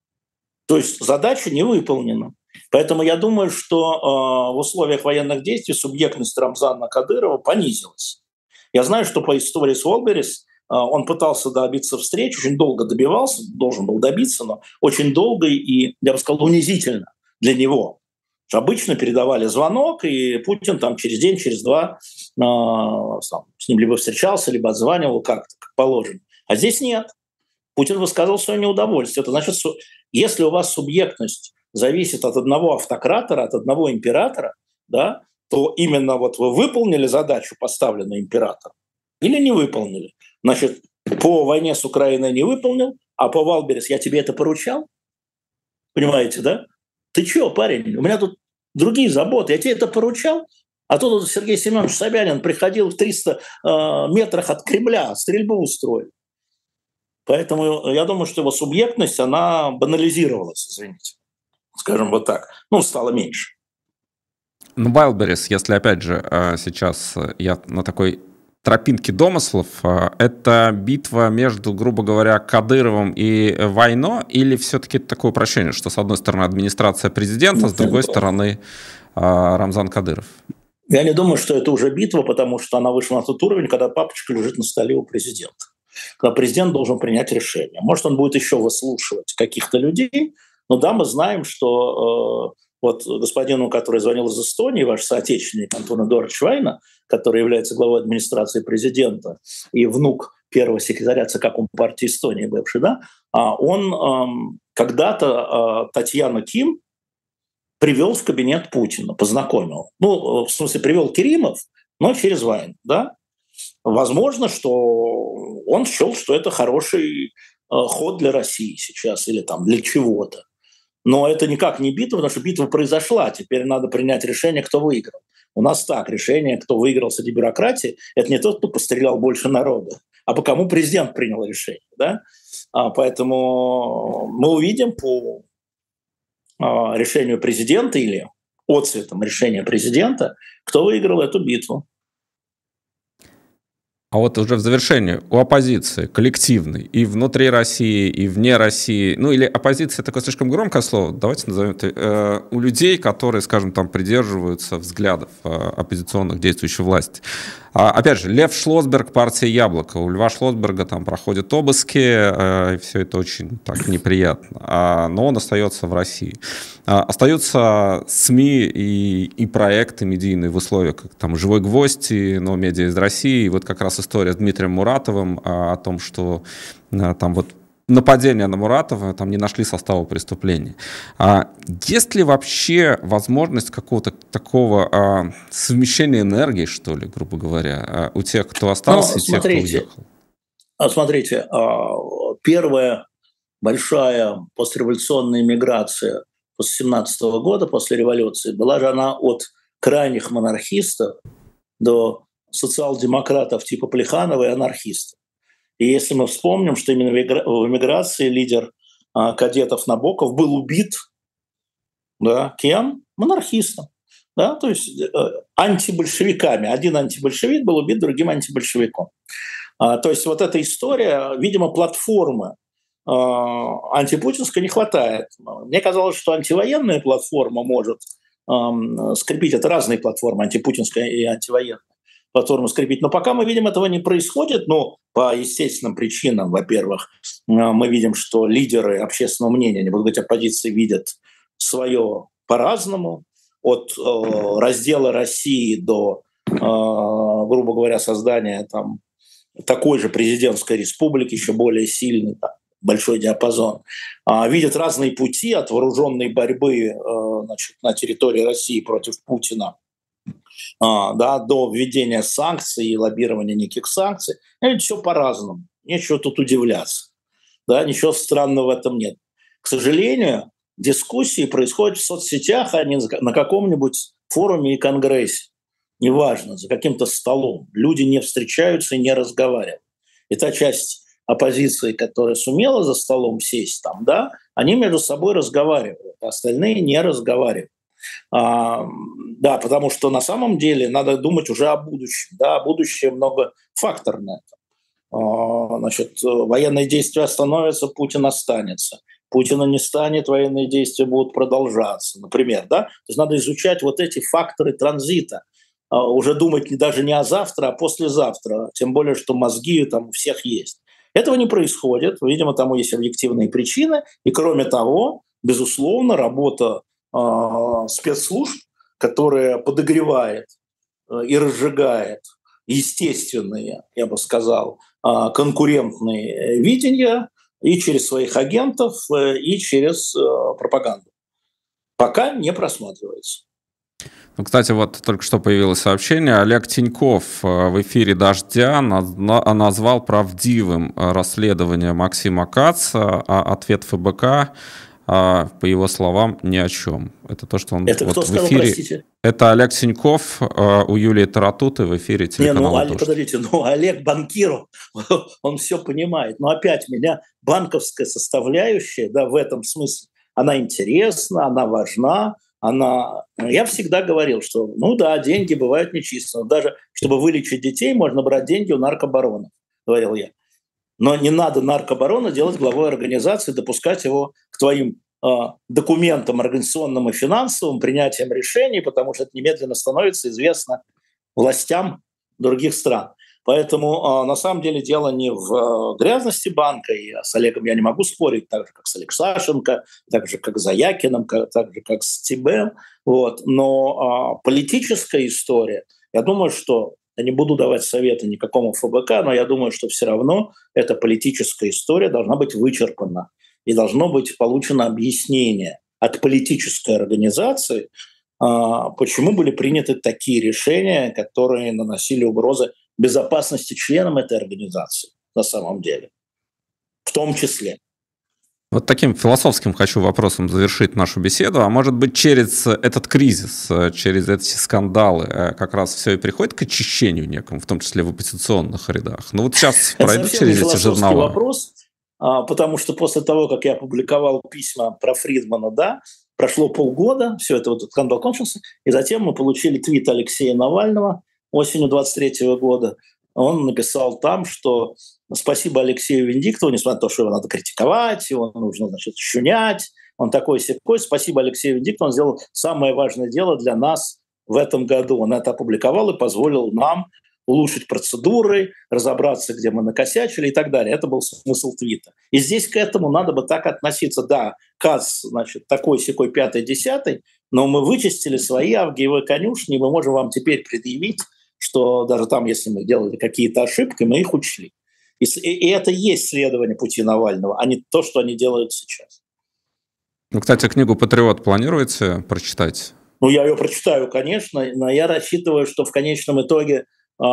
То есть задача не выполнена. Поэтому я думаю, что э, в условиях военных действий субъектность Рамзана Кадырова понизилась. Я знаю, что по истории с Уолберис э, он пытался добиться встреч, очень долго добивался, должен был добиться, но очень долго и, я бы сказал, унизительно для него. Обычно передавали звонок, и Путин там через день, через два э, сам, с ним либо встречался, либо отзванивал как-то, как положено. А здесь нет. Путин высказал свое неудовольствие. Это значит, если у вас субъектность зависит от одного автократора, от одного императора, да, то именно вот вы выполнили задачу, поставленную императором, или не выполнили. Значит, по войне с Украиной не выполнил, а по Валберес я тебе это поручал? Понимаете, да? Ты чё, парень, у меня тут другие заботы, я тебе это поручал? А тут Сергей Семенович Собянин приходил в триста э, метрах от Кремля, стрельбу устроил. Поэтому я думаю, что его субъектность, она банализировалась, извините. Скажем вот так. Ну, стало меньше. Ну, Вайлдберрис, если, опять же, сейчас я на такой тропинке домыслов, это битва между, грубо говоря, Кадыровым и Войно, или все-таки такое упрощение, что, с одной стороны, администрация президента, с другой стороны, Рамзан Кадыров? Я не думаю, что это уже битва, потому что она вышла на тот уровень, когда папочка лежит на столе у президента. Когда президент должен принять решение. Может, он будет еще выслушивать каких-то людей, но да, мы знаем, что э, вот господину, который звонил из Эстонии, ваш соотечественник Антон Эдуардович Вайна, который является главой администрации президента и внук первого секретаря ЦК Компартии Эстонии бывший, да, он э, когда-то э, Татьяну Ким привел в кабинет Путина, познакомил. Ну, в смысле, привел Керимов, но через Вайн, да. Возможно, что он счел, что это хороший э, ход для России сейчас или там для чего-то. Но это никак не битва, потому что битва произошла. Теперь надо принять решение, кто выиграл. У нас так, решение, кто выиграл среди бюрократии, это не тот, кто пострелял больше народа, а по кому президент принял решение. Да? А, поэтому мы увидим по а, решению президента или отцветом решения президента, кто выиграл эту битву. А вот уже в завершении, у оппозиции коллективной и внутри России, и вне России, ну или оппозиция такое слишком громкое слово, давайте назовем это, э, у людей, которые, скажем, там придерживаются взглядов э, оппозиционных действующей власти. А, опять же, Лев Шлосберг, партия «Яблоко». У Льва Шлосберга там проходят обыски, э, и все это очень так неприятно. А, но он остается в России. А, остаются СМИ и, и проекты медийные в условиях, как там «Живой гвоздь» и «Новые медиа из России». И вот как раз история с Дмитрием Муратовым а, о том, что а, там вот нападение на Муратова, там не нашли состава преступления. А есть ли вообще возможность какого-то такого а, совмещения энергии, что ли, грубо говоря, а, у тех, кто остался, ну, и тех, кто уехал? Смотрите, первая большая постреволюционная миграция после семнадцатого года, после революции, была же она от крайних монархистов до социал-демократов типа Плеханова и анархистов. И если мы вспомним, что именно в эмиграции лидер а, кадетов Набоков был убит, да, кем? Монархистом. да, то есть э, антибольшевиками. Один антибольшевик был убит другим антибольшевиком. А, то есть вот эта история, видимо, платформы э, антипутинской не хватает. Мне казалось, что антивоенная платформа может э, скрепить, это разные платформы, антипутинская и антивоенная платформа скрепить. Но пока мы видим, этого не происходит, ну, по естественным причинам. Во-первых, мы видим, что лидеры общественного мнения, не буду говорить оппозиции, видят свое по-разному. От э, раздела России до, э, грубо говоря, создания там, такой же президентской республики, еще более сильный, там, большой диапазон, э, видят разные пути от вооруженной борьбы э, значит, на территории России против Путина, А, да, до введения санкций и лоббирования неких санкций. Это все по-разному. Нечего тут удивляться. Да, ничего странного в этом нет. К сожалению, дискуссии происходят в соцсетях, а не на каком-нибудь форуме и конгрессе. Неважно, за каким-то столом. Люди не встречаются и не разговаривают. И та часть оппозиции, которая сумела за столом сесть там, да, они между собой разговаривают, а остальные не разговаривают. А, да, потому что на самом деле надо думать уже о будущем. Да, будущее многофакторное. А, значит, военные действия остановятся, Путин останется. Путина не станет, военные действия будут продолжаться, например. Да? То есть надо изучать вот эти факторы транзита. А, уже думать даже не о завтра, а послезавтра. Тем более, что мозги там у всех есть. Этого не происходит. Видимо, тому есть объективные причины. И кроме того, безусловно, работа спецслужб, которая подогревает и разжигает естественные, я бы сказал, конкурентные видения и через своих агентов, и через пропаганду. Пока не просматривается. Ну, кстати, вот только что появилось сообщение. Олег Тиньков в эфире «Дождя» назвал правдивым расследование Максима Каца, а ответ ФБК, по его словам, ни о чем. Это то, что он это вот кто в сказал, эфире. Простите? Это Олег Тиньков у Юлии Таратуты в эфире телеканала. Не, ну, подождите, ну, Олег банкиров, он все понимает. Но опять меня банковская составляющая, да, в этом смысле, она интересна, она важна. Она... Я всегда говорил, что, ну да, деньги бывают нечистые. Даже чтобы вылечить детей, можно брать деньги у наркобаронов, говорил я. Но не надо наркобарона делать главой организации, допускать его к твоим э, документам организационным и финансовым, принятием решений, потому что это немедленно становится известно властям других стран. Поэтому э, на самом деле дело не в э, грязности банка, и с Олегом я не могу спорить, так же, как с Алексашенко, так же, как с Заякиным, как, так же, как с Тибем. Вот. Но э, политическая история, я думаю, что я не буду давать советы никакому ФБК, но я думаю, что все равно эта политическая история должна быть вычерпана и должно быть получено объяснение от политической организации, почему были приняты такие решения, которые наносили угрозы безопасности членам этой организации на самом деле, в том числе. Вот таким философским хочу вопросом завершить нашу беседу. А может быть, через этот кризис, через эти скандалы как раз все и приходит к очищению некому, в том числе в оппозиционных рядах? Ну вот сейчас пройдут через эти журналы. Это вопрос, потому что после того, как я опубликовал письма про Фридмана, да, прошло полгода, все это вот скандал кончился, и затем мы получили твит Алексея Навального осенью двадцать третьего года. Он написал там, что спасибо Алексею Венедиктову, несмотря на то, что его надо критиковать, его нужно, значит, щунять, он такой-сякой. Спасибо Алексею Венедиктову, он сделал самое важное дело для нас в этом году. Он это опубликовал и позволил нам улучшить процедуры, разобраться, где мы накосячили и так далее. Это был смысл твита. И здесь к этому надо бы так относиться. Да, КАЦ, значит, такой-сякой, пятый-десятый, но мы вычистили свои авгиевые конюшни, и мы можем вам теперь предъявить, что даже там, если мы делали какие-то ошибки, мы их учли. И, и это и есть следование пути Навального, а не то, что они делают сейчас. Ну, кстати, книгу «Патриот» планируете прочитать? Ну, я ее прочитаю, конечно, но я рассчитываю, что в конечном итоге э,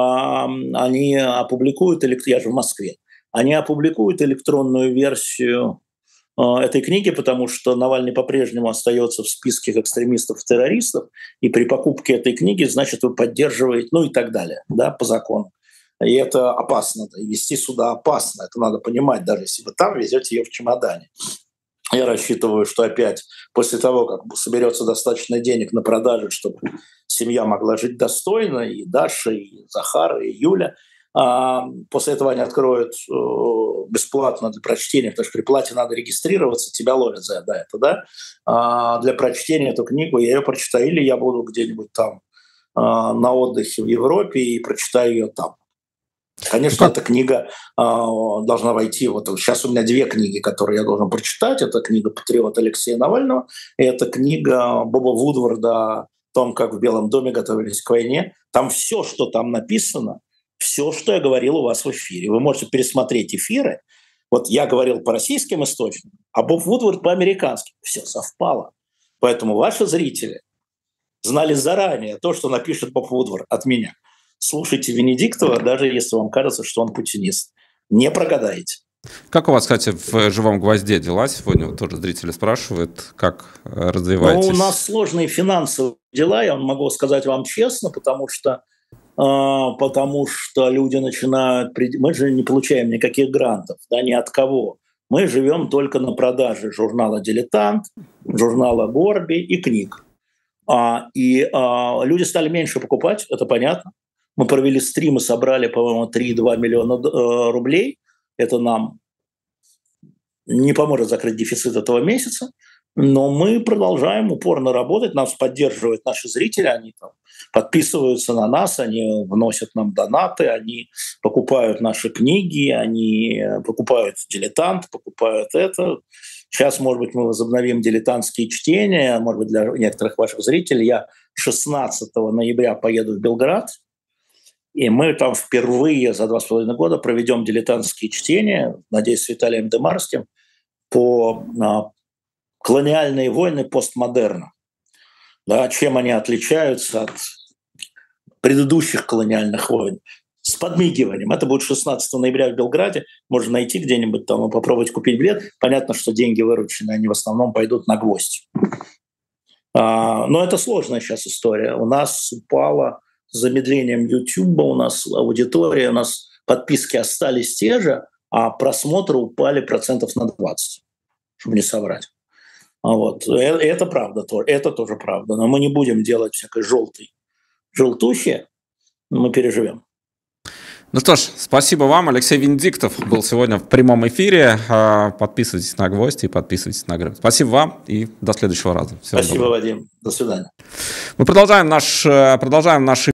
они опубликуют, я же в Москве, они опубликуют электронную версию э, этой книги, потому что Навальный по-прежнему остается в списке экстремистов-террористов, и при покупке этой книги, значит, вы поддерживаете, ну и так далее, да, по закону. И это опасно, да, везти сюда опасно, это надо понимать, даже если вы там везете ее в чемодане. Я рассчитываю, что опять после того, как соберется достаточно денег на продажи, чтобы семья могла жить достойно, и Даша, и Захар, и Юля, после этого они откроют бесплатно для прочтения, потому что при плате надо регистрироваться, тебя ловят за это, да? Для прочтения эту книгу я ее прочитаю, или я буду где-нибудь там на отдыхе в Европе и прочитаю ее там. Конечно, эта книга э, должна войти. Вот сейчас у меня две книги, которые я должен прочитать. Это книга «Патриот» Алексея Навального, и это книга Боба Вудварда о том, как в Белом доме готовились к войне. Там все, что там написано, все, что я говорил у вас в эфире. Вы можете пересмотреть эфиры. Вот я говорил по российским источникам, а Боб Вудвард по американским. Все совпало. Поэтому ваши зрители знали заранее то, что напишет Боб Вудвард от меня. Слушайте Венедиктова, даже если вам кажется, что он путинист. Не прогадаете. Как у вас, кстати, в «Живом гвозде» дела сегодня? Вот тоже зрители спрашивают, как развиваетесь? Ну, у нас сложные финансовые дела, я могу сказать вам честно, потому что, э, потому что люди начинают... Мы же не получаем никаких грантов, да, ни от кого. Мы живем только на продаже журнала «Дилетант», журнала «Горби» и книг. А, и а, люди стали меньше покупать, это понятно. Мы провели стрим и собрали, по-моему, три-два миллиона э, рублей. Это нам не поможет закрыть дефицит этого месяца. Но мы продолжаем упорно работать. Нас поддерживают наши зрители. Они там подписываются на нас, они вносят нам донаты, они покупают наши книги, они покупают «Дилетант», покупают это. Сейчас, может быть, мы возобновим дилетантские чтения. Может быть, для некоторых ваших зрителей я шестнадцатого ноября поеду в Белград. И мы там впервые за два с половиной года проведем дилетантские чтения, надеюсь, с Виталием Демарским, по а, колониальные войны постмодерна. Да, чем они отличаются от предыдущих колониальных войн. С подмигиванием. Это будет шестнадцатого ноября в Белграде. Можно найти где-нибудь там и попробовать купить билет. Понятно, что деньги выручены, они в основном пойдут на гвоздь. А, но это сложная сейчас история. У нас упало... С замедлением YouTube у нас аудитория, у нас подписки остались те же, а просмотры упали процентов на двадцать, чтобы не соврать. Вот. Это правда, это тоже правда. Но мы не будем делать всякой желтой желтухи, мы переживем. Ну что ж, спасибо вам. Алексей Венедиктов был сегодня в прямом эфире. Подписывайтесь на «Гвоздь» и подписывайтесь на «Грым». Спасибо вам и до следующего раза. Всего Спасибо, доброго. Вадим. До свидания. Мы продолжаем наш, продолжаем наш